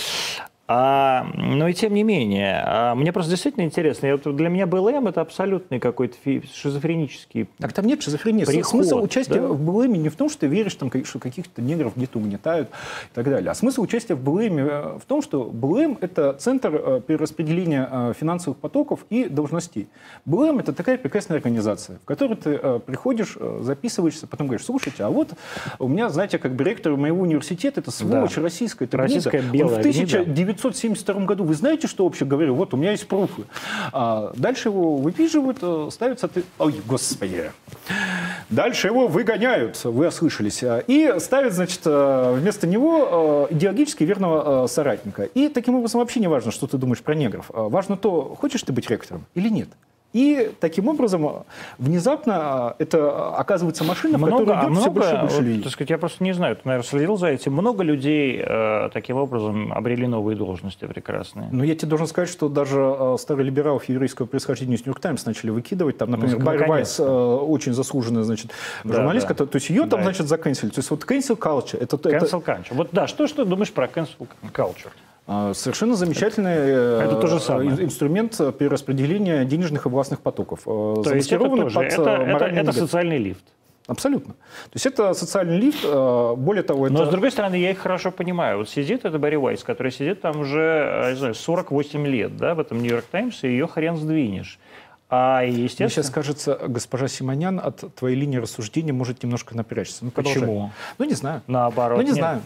А, но и тем не менее, а, мне просто действительно интересно. Я, вот, для меня БЛМ это абсолютный какой-то фи- шизофренический. Так там нет шизофрении. Приход, смысл участия да? в БЛМе не в том, что ты веришь, там, что каких-то негров где-то угнетают и так далее. А смысл участия в БЛМе в том, что БЛМ – это центр перераспределения финансовых потоков и должностей. БЛМ – это такая прекрасная организация, в которой ты приходишь, записываешься, потом говоришь: слушайте, а вот у меня, знаете, как бы ректор моего университета, это сволочь да. российская, это российская гнида. белая Он в тысяча девятьсот семьдесят втором году, вы знаете, что вообще говорил? Вот, у меня есть пруфы. А дальше его выпиживают, ставятся... Ой, господи. Дальше его выгоняют, вы ослышались. И ставят, значит, вместо него идеологически верного соратника. И таким образом вообще не важно, что ты думаешь про негров. Важно то, хочешь ты быть ректором или нет. И таким образом внезапно это оказывается машина, в много, которой идет а много, все больше и больше вот, людей. Так сказать, я просто не знаю, ты, наверное, следил за этим. Много людей э, таким образом обрели новые должности прекрасные. Но я тебе должен сказать, что даже э, старых либералов еврейского происхождения из «Нью-Йорк Таймс» начали выкидывать. Там, например, ну, Барри Вайс, э, очень заслуженная, значит, журналистка. Да, да. То есть ее там, да. значит, заканчивали. То есть вот cancel culture. Это, cancel culture. Это... Вот да, что, что ты думаешь про cancel culture? Совершенно замечательный это, это же инструмент перераспределения денежных и властных потоков. То есть это тоже, это, это, это социальный лифт. Абсолютно. То есть это социальный лифт, более того... Это... Но, с другой стороны, я их хорошо понимаю. Вот сидит это Барри Вайс, который сидит там уже, не знаю, сорок восемь лет, да, в этом «Нью-Йорк Таймс», и ее хрен сдвинешь. А, естественно... Мне сейчас кажется, госпожа Симонян от твоей линии рассуждения может немножко напрячься. Ну, почему? Ну, не знаю. Наоборот. Ну, не нет. знаю.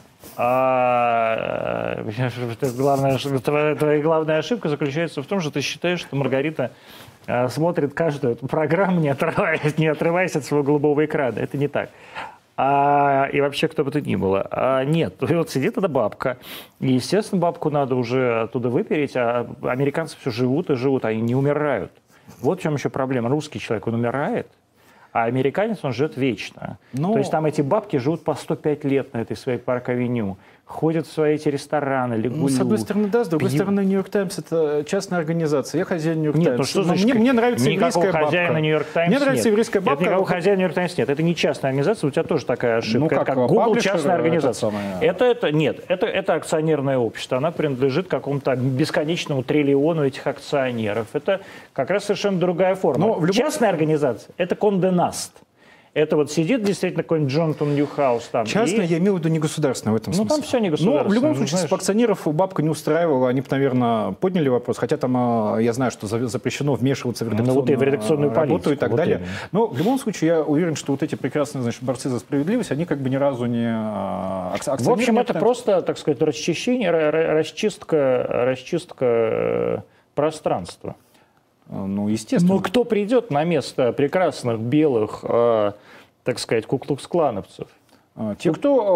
А, главная, твоя, твоя главная ошибка заключается в том, что ты считаешь, что Маргарита а, смотрит каждую эту программу, не отрываясь, не отрываясь от своего голубого экрана. Это не так. А, и вообще, кто бы то ни было. А, нет, вот сидит эта бабка. И, естественно, бабку надо уже оттуда выпереть, а американцы все живут и живут, они не умирают. Вот в чем еще проблема. Русский человек, он умирает, а американец, он живет вечно. Но... То есть там эти бабки живут по сто пять лет на этой своей парк-авеню, ходят в свои эти рестораны, лягулю. Ну, с одной стороны, да, с другой пью. стороны, «Нью-Йорк Таймс» — это частная организация. Я хозяин «Нью-Йорк Таймс». Нет, ну что значит? Мне, мне нравится еврейская бабка. Хозяина «Нью-Йорк Таймс» Мне нравится нет. еврейская бабка. Это никакого хозяина «Нью-Йорк Таймс» нет. Это не частная организация, у тебя тоже такая ошибка. Ну, как, это как Google частная организация. Самое... Это, это, нет, это, это акционерное общество. Она принадлежит какому-то бесконечному триллиону этих акционеров. Это как раз совершенно другая форма. Но любом... Частная организация – это Кондé Наст. Это вот сидит действительно какой-нибудь Джонатан Ньюхаус там. Частно, и... я имел в виду не государственное в этом смысле. Ну, там все не государственное. Но в любом случае, знаешь... акционеров бабка не устраивала. Они бы, наверное, подняли вопрос. Хотя там, я знаю, что запрещено вмешиваться в редакционную, ну, вот и в редакционную работу политику, и так вот далее. Именно. Но в любом случае, я уверен, что вот эти прекрасные, значит, борцы за справедливость, они как бы ни разу не акционеры. В общем, это просто, так сказать, расчищение, расчистка, расчистка пространства. Ну, естественно. Но кто придет на место прекрасных белых, э, так сказать, куклукс-клановцев? Те,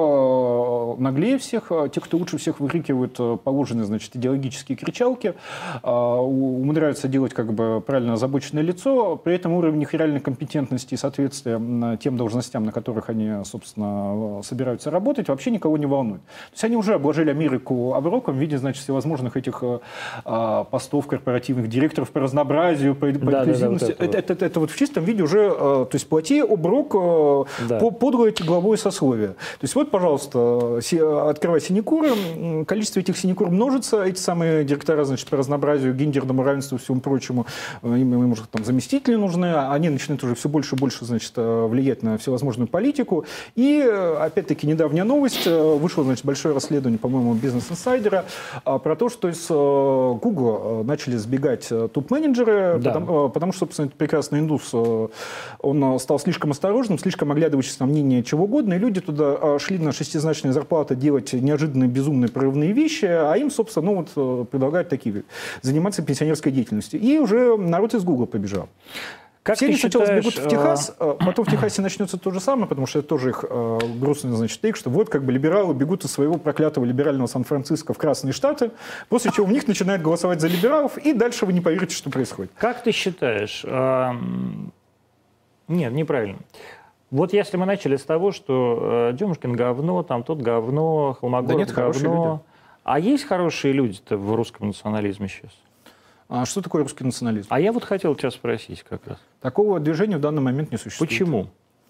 кто э, наглее всех, те, кто лучше всех выкрикивают положенные, значит, идеологические кричалки, э, умудряются делать как бы правильно озабоченное лицо, при этом уровень их реальной компетентности и соответствия тем должностям, на которых они, собственно, собираются работать, вообще никого не волнует. То есть они уже обложили Америку оброком в виде, значит, всевозможных этих э, постов корпоративных директоров по разнообразию, по, по да, инклюзивности. Да, да, вот это, это, это, это вот в чистом виде уже, э, то есть плати оброк э, да. по, подлой главой сословия. То есть вот, пожалуйста, открывай синекуры, количество этих синекур множится, эти самые директора, значит, по разнообразию, гендерному равенству и всему прочему, им, им уже там заместители нужны, они начинают уже все больше и больше, значит, влиять на всевозможную политику. И, опять-таки, недавняя новость, вышло, значит, большое расследование, по-моему, бизнес-инсайдера, про то, что из Google начали сбегать топ-менеджеры, да. потому, потому что, собственно, этот прекрасный индус, он стал слишком осторожным, слишком оглядывающийся на мнение чего угодно, и люди туда шли на шестизначные зарплаты делать неожиданные, безумные, прорывные вещи, а им, собственно, ну, вот, предлагают такие, заниматься пенсионерской деятельностью. И уже народ из Гугла побежал. Как Все ты они сначала считаешь, сбегут в Техас, а потом в Техасе начнется то же самое, потому что это тоже их э, грустный, значит, тейк, что вот как бы либералы бегут из своего проклятого либерального Сан-Франциско в Красные Штаты, после чего в них начинают голосовать за либералов, и дальше вы не поверите, что происходит. Как ты считаешь? Э, нет, неправильно. Вот если мы начали с того, что э, Демушкин говно, там тот говно, Холмогоров да нет, говно. люди. А есть хорошие люди-то в русском национализме сейчас? А что такое русский национализм? А я вот хотел тебя спросить как раз. Такого движения в данный момент не существует. Почему?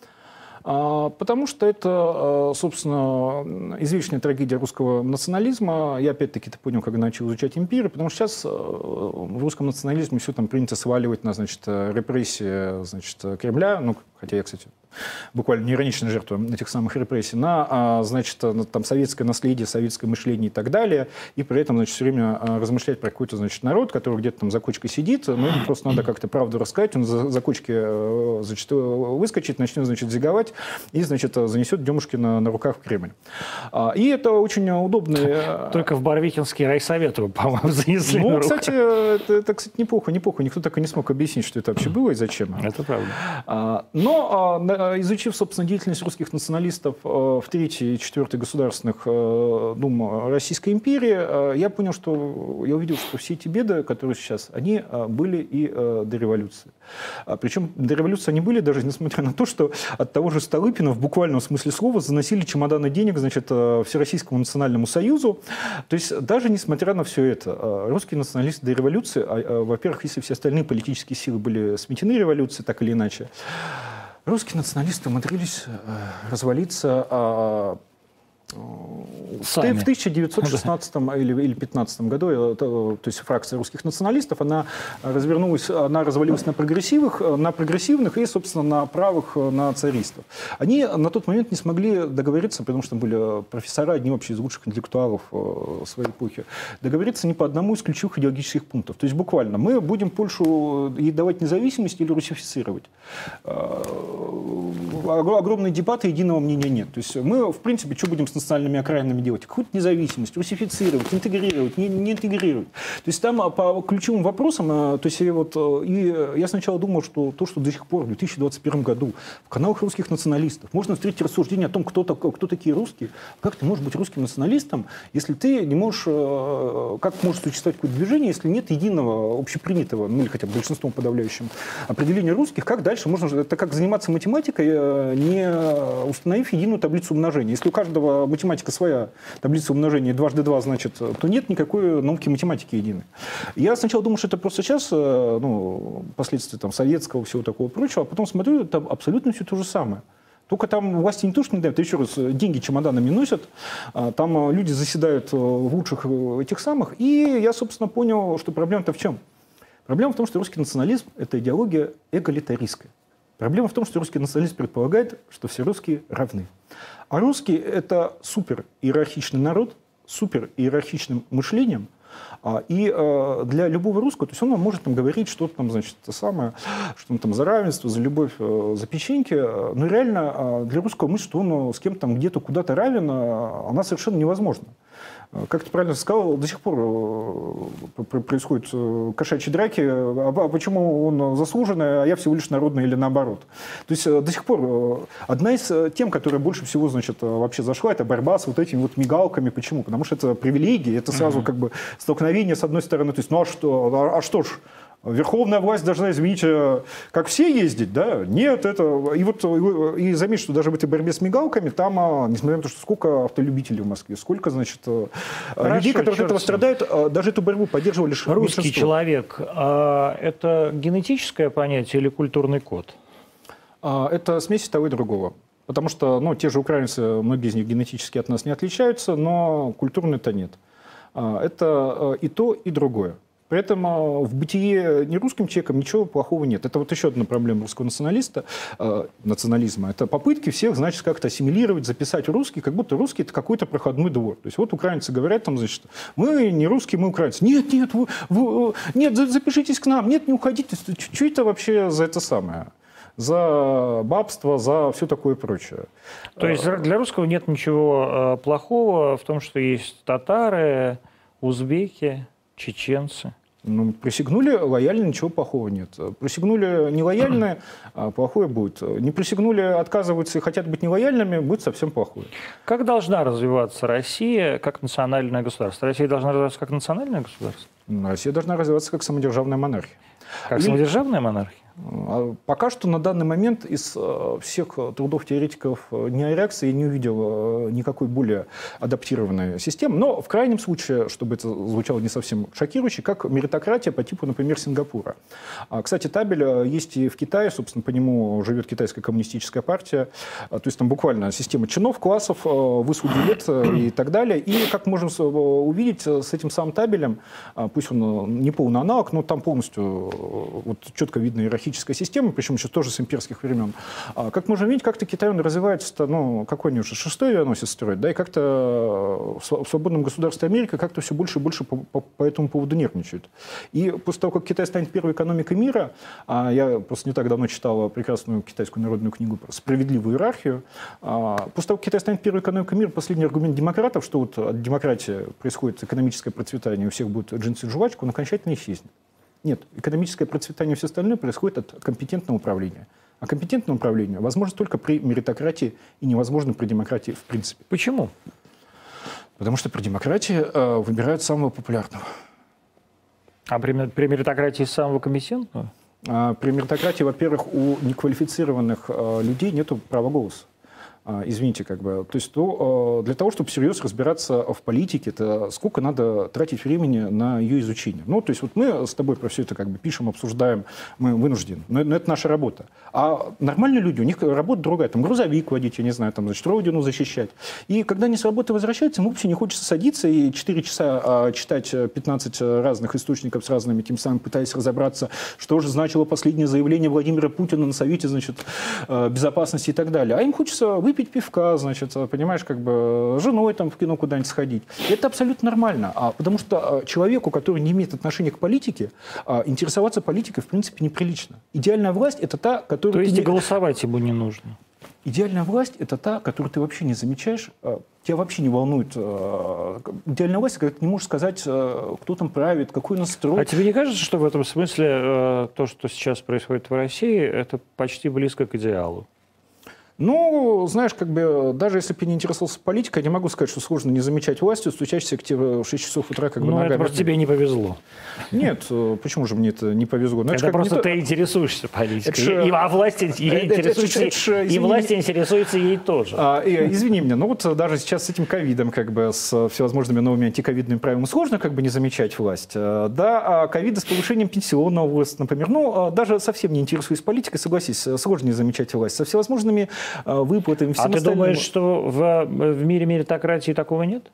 А, потому что это, собственно, извечная трагедия русского национализма. Я опять-таки это понял, когда начал изучать империю, потому что сейчас в русском национализме все там принято сваливать на, значит, репрессии, значит, Кремля, ну, хотя я, кстати, буквально неироничная жертва этих самых репрессий, на, значит, на там, советское наследие, советское мышление и так далее, и при этом, значит, все время размышлять про какой-то, значит, народ, который где-то там за кочкой сидит, но ему просто надо как-то правду рассказать, он за, за кочки, значит, выскочит, начнет, значит, зиговать и, значит, занесет Демушкина на руках в Кремль. И это очень удобно. Только в Барвихинский райсовет, по-моему, занесли Ну, на руках. кстати, это, это, кстати, неплохо, неплохо. Никто так и не смог объяснить, что это вообще было и зачем. Это правда. Но изучив, собственно, деятельность русских националистов в Третьей и Четвертой государственных дум Российской империи, я понял, что я увидел, что все эти беды, которые сейчас, они были и до революции. Причем до революции они были, даже несмотря на то, что от того же Столыпина в буквальном смысле слова заносили чемоданы денег, значит, Всероссийскому национальному союзу. То есть даже несмотря на все это, русские националисты до революции, во-первых, если все остальные политические силы были сметены революцией, так или иначе, русские националисты умудрились развалиться Сами. в тысяча девятьсот шестнадцатом или, или пятнадцатом году, то, то есть фракция русских националистов, она развернулась, она развалилась на прогрессивных, на прогрессивных и, собственно, на правых, на царистов. Они на тот момент не смогли договориться, потому что были профессора, одни вообще из лучших интеллектуалов своей эпохи, договориться ни по одному из ключевых идеологических пунктов. То есть буквально мы будем Польшу ей давать независимость или русифицировать. Огромные дебаты, единого мнения нет. То есть мы, в принципе, что будем с национальными окраинами делать? Какую-то независимость, русифицировать, интегрировать, не, не интегрировать. То есть там по ключевым вопросам, то есть вот, и я сначала думал, что то, что до сих пор в две тысячи двадцать первом году в каналах русских националистов можно встретить рассуждения о том, кто, кто такие русские, как ты можешь быть русским националистом, если ты не можешь, как может существовать какое-то движение, если нет единого, общепринятого, ну или хотя бы большинством подавляющим определения русских, как дальше можно, это как заниматься математикой, не установив единую таблицу умножения. Если у каждого математика своя таблица умножения, дважды два, значит, то нет никакой науки математики единой. Я сначала думал, что это просто сейчас, ну, последствия там, советского, всего такого прочего, а потом смотрю, там абсолютно все то же самое. Только там власти не то, что не дают, еще раз, деньги чемоданами носят, там люди заседают в лучших этих самых, и я, собственно, понял, что проблема-то в чем? Проблема в том, что русский национализм – это идеология эгалитаристская. Проблема в том, что русский национализм предполагает, что все русские равны. А русские – это супер-иерархичный народ, с супер-иерархичным мышлением. И для любого русского, то есть он может там говорить что-то там, значит, то самое, что он там за равенство, за любовь, за печеньки, но реально для русского мысль, что он с кем-то там где-то куда-то равен, она совершенно невозможна. Как ты правильно сказал, до сих пор происходят кошачьи драки. А почему он заслуженный, а я всего лишь народный или наоборот? То есть до сих пор одна из тем, которая больше всего, значит, вообще зашла, это борьба с вот этими вот мигалками. Почему? Потому что это привилегии, это сразу как бы столкновение с одной стороны. То есть, ну а что, а, а что ж? Верховная власть должна, извините, как все ездить, да? Нет, это... И вот и заметь, что даже в этой борьбе с мигалками, там, несмотря на то, что сколько автолюбителей в Москве, сколько, значит, Хорошо, людей, которые от этого страдают, даже эту борьбу поддерживали лишь Русский меньшинство. Человек, а это генетическое понятие или культурный код? Это смесь того и другого. Потому что, ну, те же украинцы, многие из них генетически от нас не отличаются, но культурно-то нет. Это и то, и другое. Поэтому в бытие не русским человеком ничего плохого нет. Это вот еще одна проблема русского националиста, э, национализма. Это попытки всех, значит, как-то ассимилировать, записать русский, как будто русский – это какой-то проходной двор. То есть вот украинцы говорят, там, значит, мы не русские, мы украинцы. Нет, нет, вы, вы, нет, запишитесь к нам, нет, не уходите. Что это вообще за это самое? За бабство, за все такое прочее. То есть для русского нет ничего плохого в том, что есть татары, узбеки, чеченцы. Ну, присягнули лояльно, ничего плохого нет. Присягнули нелояльно, плохое будет. Не присягнули, отказываются и хотят быть нелояльными, будет совсем плохое. Как должна развиваться Россия как национальное государство? Россия должна развиваться как национальное государство? Россия должна развиваться как самодержавная монархия. Как самодержавная монархия? Пока что на данный момент из всех трудов теоретиков неореакции я не увидел никакой более адаптированной системы. Но в крайнем случае, чтобы это звучало не совсем шокирующе, как меритократия по типу, например, Сингапура. Кстати, табель есть и в Китае, собственно, по нему живет китайская коммунистическая партия. То есть там буквально система чинов, классов, выслуги лет и так далее. И, как можем увидеть, с этим самым табелем, пусть он не полный аналог, но там полностью вот, четко видно иерархия система, причем еще тоже с имперских времен. А, как можно видеть, как-то Китай он развивается, ну, какой они уже шестой авианосец строят, да, и как-то в свободном государстве Америка как-то все больше и больше по, по, по этому поводу нервничает. И после того, как Китай станет первой экономикой мира, а я просто не так давно читал прекрасную китайскую народную книгу про справедливую иерархию, а, после того, как Китай станет первой экономикой мира, последний аргумент демократов, что вот от демократии происходит экономическое процветание, у всех будет джинсы и жвачка, он окончательно исчезнет. Нет, экономическое процветание и все остальное происходит от компетентного управления. А компетентное управление возможно только при меритократии и невозможно при демократии в принципе. Почему? Потому что при демократии э, выбирают самого популярного. А при, при меритократии самого компетентного? А при меритократии, во-первых, у неквалифицированных э, людей нет права голоса. Извините, как бы. То есть то, для того, чтобы всерьез разбираться в политике, это сколько надо тратить времени на ее изучение. Ну, то есть вот мы с тобой про все это как бы пишем, обсуждаем, мы вынуждены. Но, но это наша работа. А нормальные люди, у них работа другая. Там грузовик водить, я не знаю, там, значит, родину защищать. И когда они с работы возвращаются, им вообще не хочется садиться и четыре часа а, читать пятнадцать разных источников с разными, тем самым пытаясь разобраться, что же значило последнее заявление Владимира Путина на Совете, значит, Безопасности и так далее. А им хочется выпить пить пивка, значит, понимаешь, как бы женой там в кино куда-нибудь сходить. Это абсолютно нормально, а, потому что человеку, который не имеет отношения к политике, а, интересоваться политикой, в принципе, неприлично. Идеальная власть – это та, которую... То есть ты... и голосовать ему не нужно? Идеальная власть – это та, которую ты вообще не замечаешь, тебя вообще не волнует. Идеальная власть – когда ты не можешь сказать, кто там правит, какой настрой. А тебе не кажется, что в этом смысле то, что сейчас происходит в России, это почти близко к идеалу? Ну, знаешь, как бы, даже если бы я не интересовался политикой, я не могу сказать, что сложно не замечать властью, стучащихся к тебе в шесть часов утра, как бы, ну, ногами. это просто тебе не повезло. Нет, почему же мне это не повезло? Ну, это, это просто ты то... интересуешься политикой, это и, а власть, ей это, интересуется, это, это, это, и власть интересуется ей тоже. А, и, извини меня, ну вот даже сейчас с этим ковидом, как бы, с всевозможными новыми антиковидными правилами сложно как бы не замечать власть. Да, а ковида с повышением пенсионного возраста, например, ну, даже совсем не интересуясь политикой, согласись, сложно не замечать власть. Со всевозможными выплатами. А ты думаешь, что в, в мире меритократии такого нет?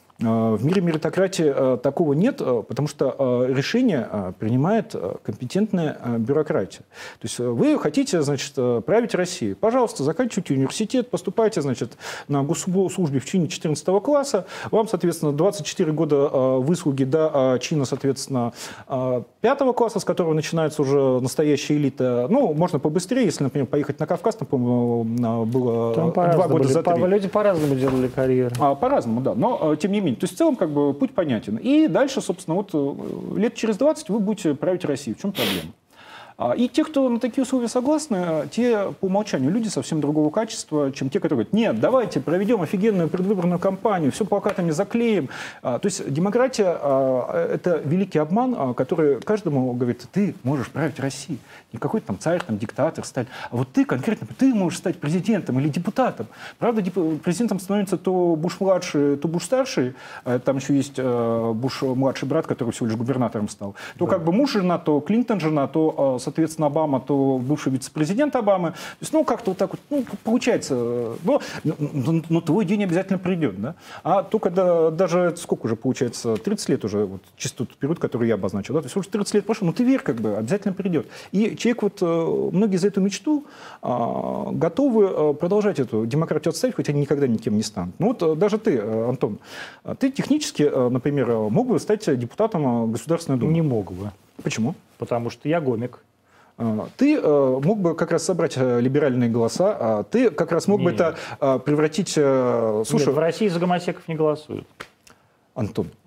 В мире меритократии такого нет, потому что решение принимает компетентная бюрократия. То есть вы хотите, значит, править Россией. Пожалуйста, заканчивайте университет, поступайте, значит, на госслужбе в чине четырнадцатого класса. Вам, соответственно, двадцать четыре года выслуги до чина, соответственно, пятого класса, с которого начинается уже настоящая элита. Ну, можно побыстрее, если, например, поехать на Кавказ, там, по-моему, было там два года за три. Люди по-разному делали карьеру. А, по-разному, да. Но, тем не менее, то есть в целом как бы путь понятен. И дальше, собственно, вот лет через двадцать вы будете править Россией. В чем проблема? И те, кто на такие условия согласны, те по умолчанию люди совсем другого качества, чем те, которые говорят, нет, давайте проведем офигенную предвыборную кампанию, все плакатами заклеим. То есть демократия – это великий обман, который каждому говорит, ты можешь править Россией. Не какой-то там царь, там, диктатор стать, а вот ты конкретно, ты можешь стать президентом или депутатом. Правда, президентом становится то Буш-младший, то Буш-старший, там еще есть Буш-младший брат, который всего лишь губернатором стал. То да. Как бы муж жена, то Клинтон жена, то соответственно, Обама, то бывший вице-президент Обамы. То есть, ну, как-то вот так вот, ну, получается. Но, но, но твой день обязательно придет, да? А то, когда даже, сколько уже получается, тридцать лет уже, вот, чисто тот период, который я обозначил, да? То есть уже тридцать лет прошло, но ты верь, как бы, обязательно придет. И человек, вот, многие за эту мечту а, готовы продолжать эту демократию отставить, хоть они никогда никем не станут. Ну, вот даже ты, Антон, ты технически, например, мог бы стать депутатом Государственной Думы? Не мог бы. Почему? Потому что я гомик. Ты э, мог бы как раз собрать либеральные голоса, а ты как раз мог Нет. бы это э, превратить... Э, слушай, Нет, в России за гомосеков не голосуют. Антон,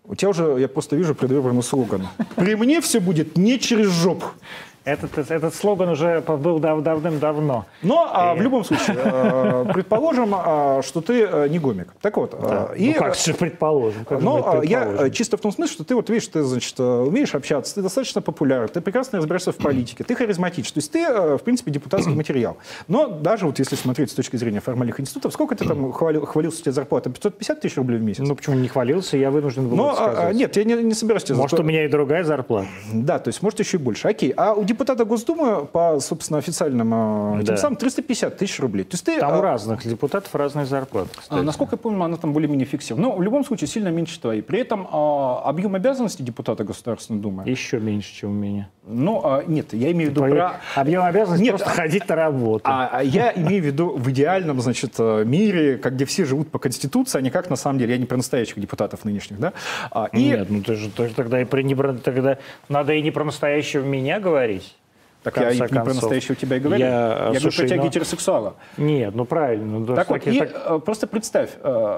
У тебя уже, я просто вижу предвыборный слоган. При мне все будет не через жопу. Этот, этот слоган уже был дав давным-давно. Но а, в любом случае, а, предположим, а, что ты а, не гомик. Так вот. Да. А, и, ну как же предположим? Как но же предположим? я чисто в том смысле, что ты вот видишь, ты, значит, умеешь общаться, ты достаточно популярен, ты прекрасно разбираешься в политике, ты харизматичен. То есть ты, в принципе, депутатский материал. Но даже вот если смотреть с точки зрения формальных институтов, сколько ты там хвалил, хвалился, у тебя зарплата? пятьсот пятьдесят тысяч рублей в месяц? Ну почему не хвалился, я вынужден был но, это сказать. А, нет, я не, не собираюсь тебе... Может, зато... у меня и другая зарплата. Да, то есть, может, еще и больше. Окей. А у депутата Госдумы по, собственно, официальным да. тем самым триста пятьдесят тысяч рублей. То есть ты, там а... у разных депутатов разные зарплаты, а, насколько я помню, она там более-менее фиксирована. Но в любом случае сильно меньше твоей. При этом а, объем обязанностей депутата Государственной Думы... Еще меньше, чем у меня. Ну, а, нет, я имею в виду Твои про... Объем обязанностей нет, просто а... ходить на работу. А, а я имею в виду в идеальном, значит, мире, как где все живут по Конституции, а не как на самом деле. Я не про настоящих депутатов нынешних, да? А, и... Нет, ну ты же тогда, и про, не про, тогда надо и не про настоящего меня говорить. Так я не про настоящего тебя и говорю. Я, я Слушай, говорю про тебя но... гетеросексуала. Нет, ну правильно. Так вот, таких, и, так... просто представь,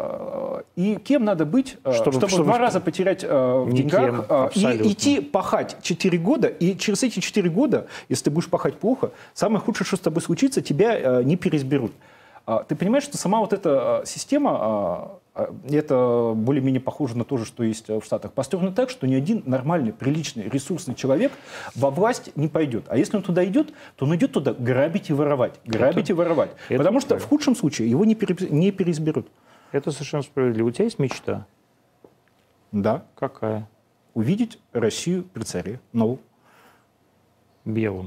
и кем надо быть, чтобы, чтобы, чтобы два раза потерять в никем, деньгах, и идти пахать четыре года, и через эти четыре года, если ты будешь пахать плохо, самое худшее, что с тобой случится, тебя не переизберут. Ты понимаешь, что сама вот эта система, это более-менее похоже на то же, что есть в Штатах, построена так, что ни один нормальный, приличный, ресурсный человек во власть не пойдет. А если он туда идет, то он идет туда грабить и воровать. Грабить это, и воровать. Потому что в худшем случае его не, пере, не переизберут. Это совершенно справедливо. У тебя есть мечта? Да. Какая? Увидеть Россию при царе. Ну. Белым.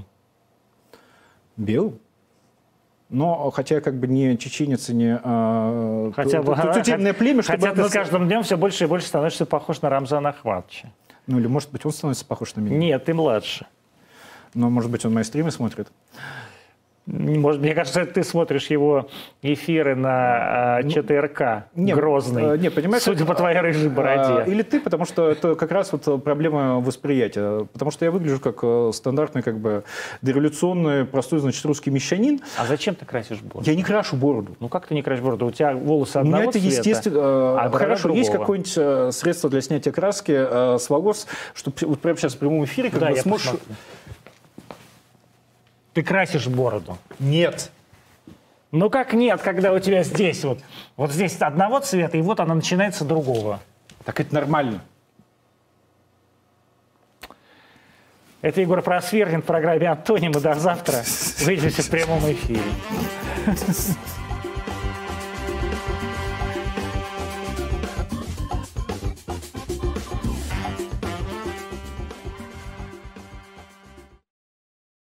Белым? Но хотя как бы не чеченец, не а, хотя бы, тутельное племя, чтобы... Хотя ты с каждым днем все больше и больше становишься похож на Рамзана Ахматовича. Ну или, может быть, он становится похож на меня? Нет, ты младше. Но, может быть, он мои стримы смотрит? Может, мне кажется, ты смотришь его эфиры на ну, ЧТРК, не, Грозный, не, понимаешь, судя по твоей рыжей бороде. Или ты, потому что это как раз вот проблема восприятия. Потому что я выгляжу как стандартный, как бы, дореволюционный, простой, значит, русский мещанин. А зачем ты красишь бороду? Я не крашу бороду. Ну как ты не красишь бороду? У тебя волосы одного цвета. У меня это естественно. А хорошо, есть какое-нибудь средство для снятия краски с волос, чтобы вот прямо сейчас в прямом эфире, как да, бы я сможешь... Посмотрю. Ты красишь бороду? Нет. Ну как нет, когда у тебя здесь вот, вот здесь одного цвета, и вот она начинается другого. Так это нормально. Это Егор Просверлин в программе «Антонимы». До завтра. Увидимся в прямом эфире.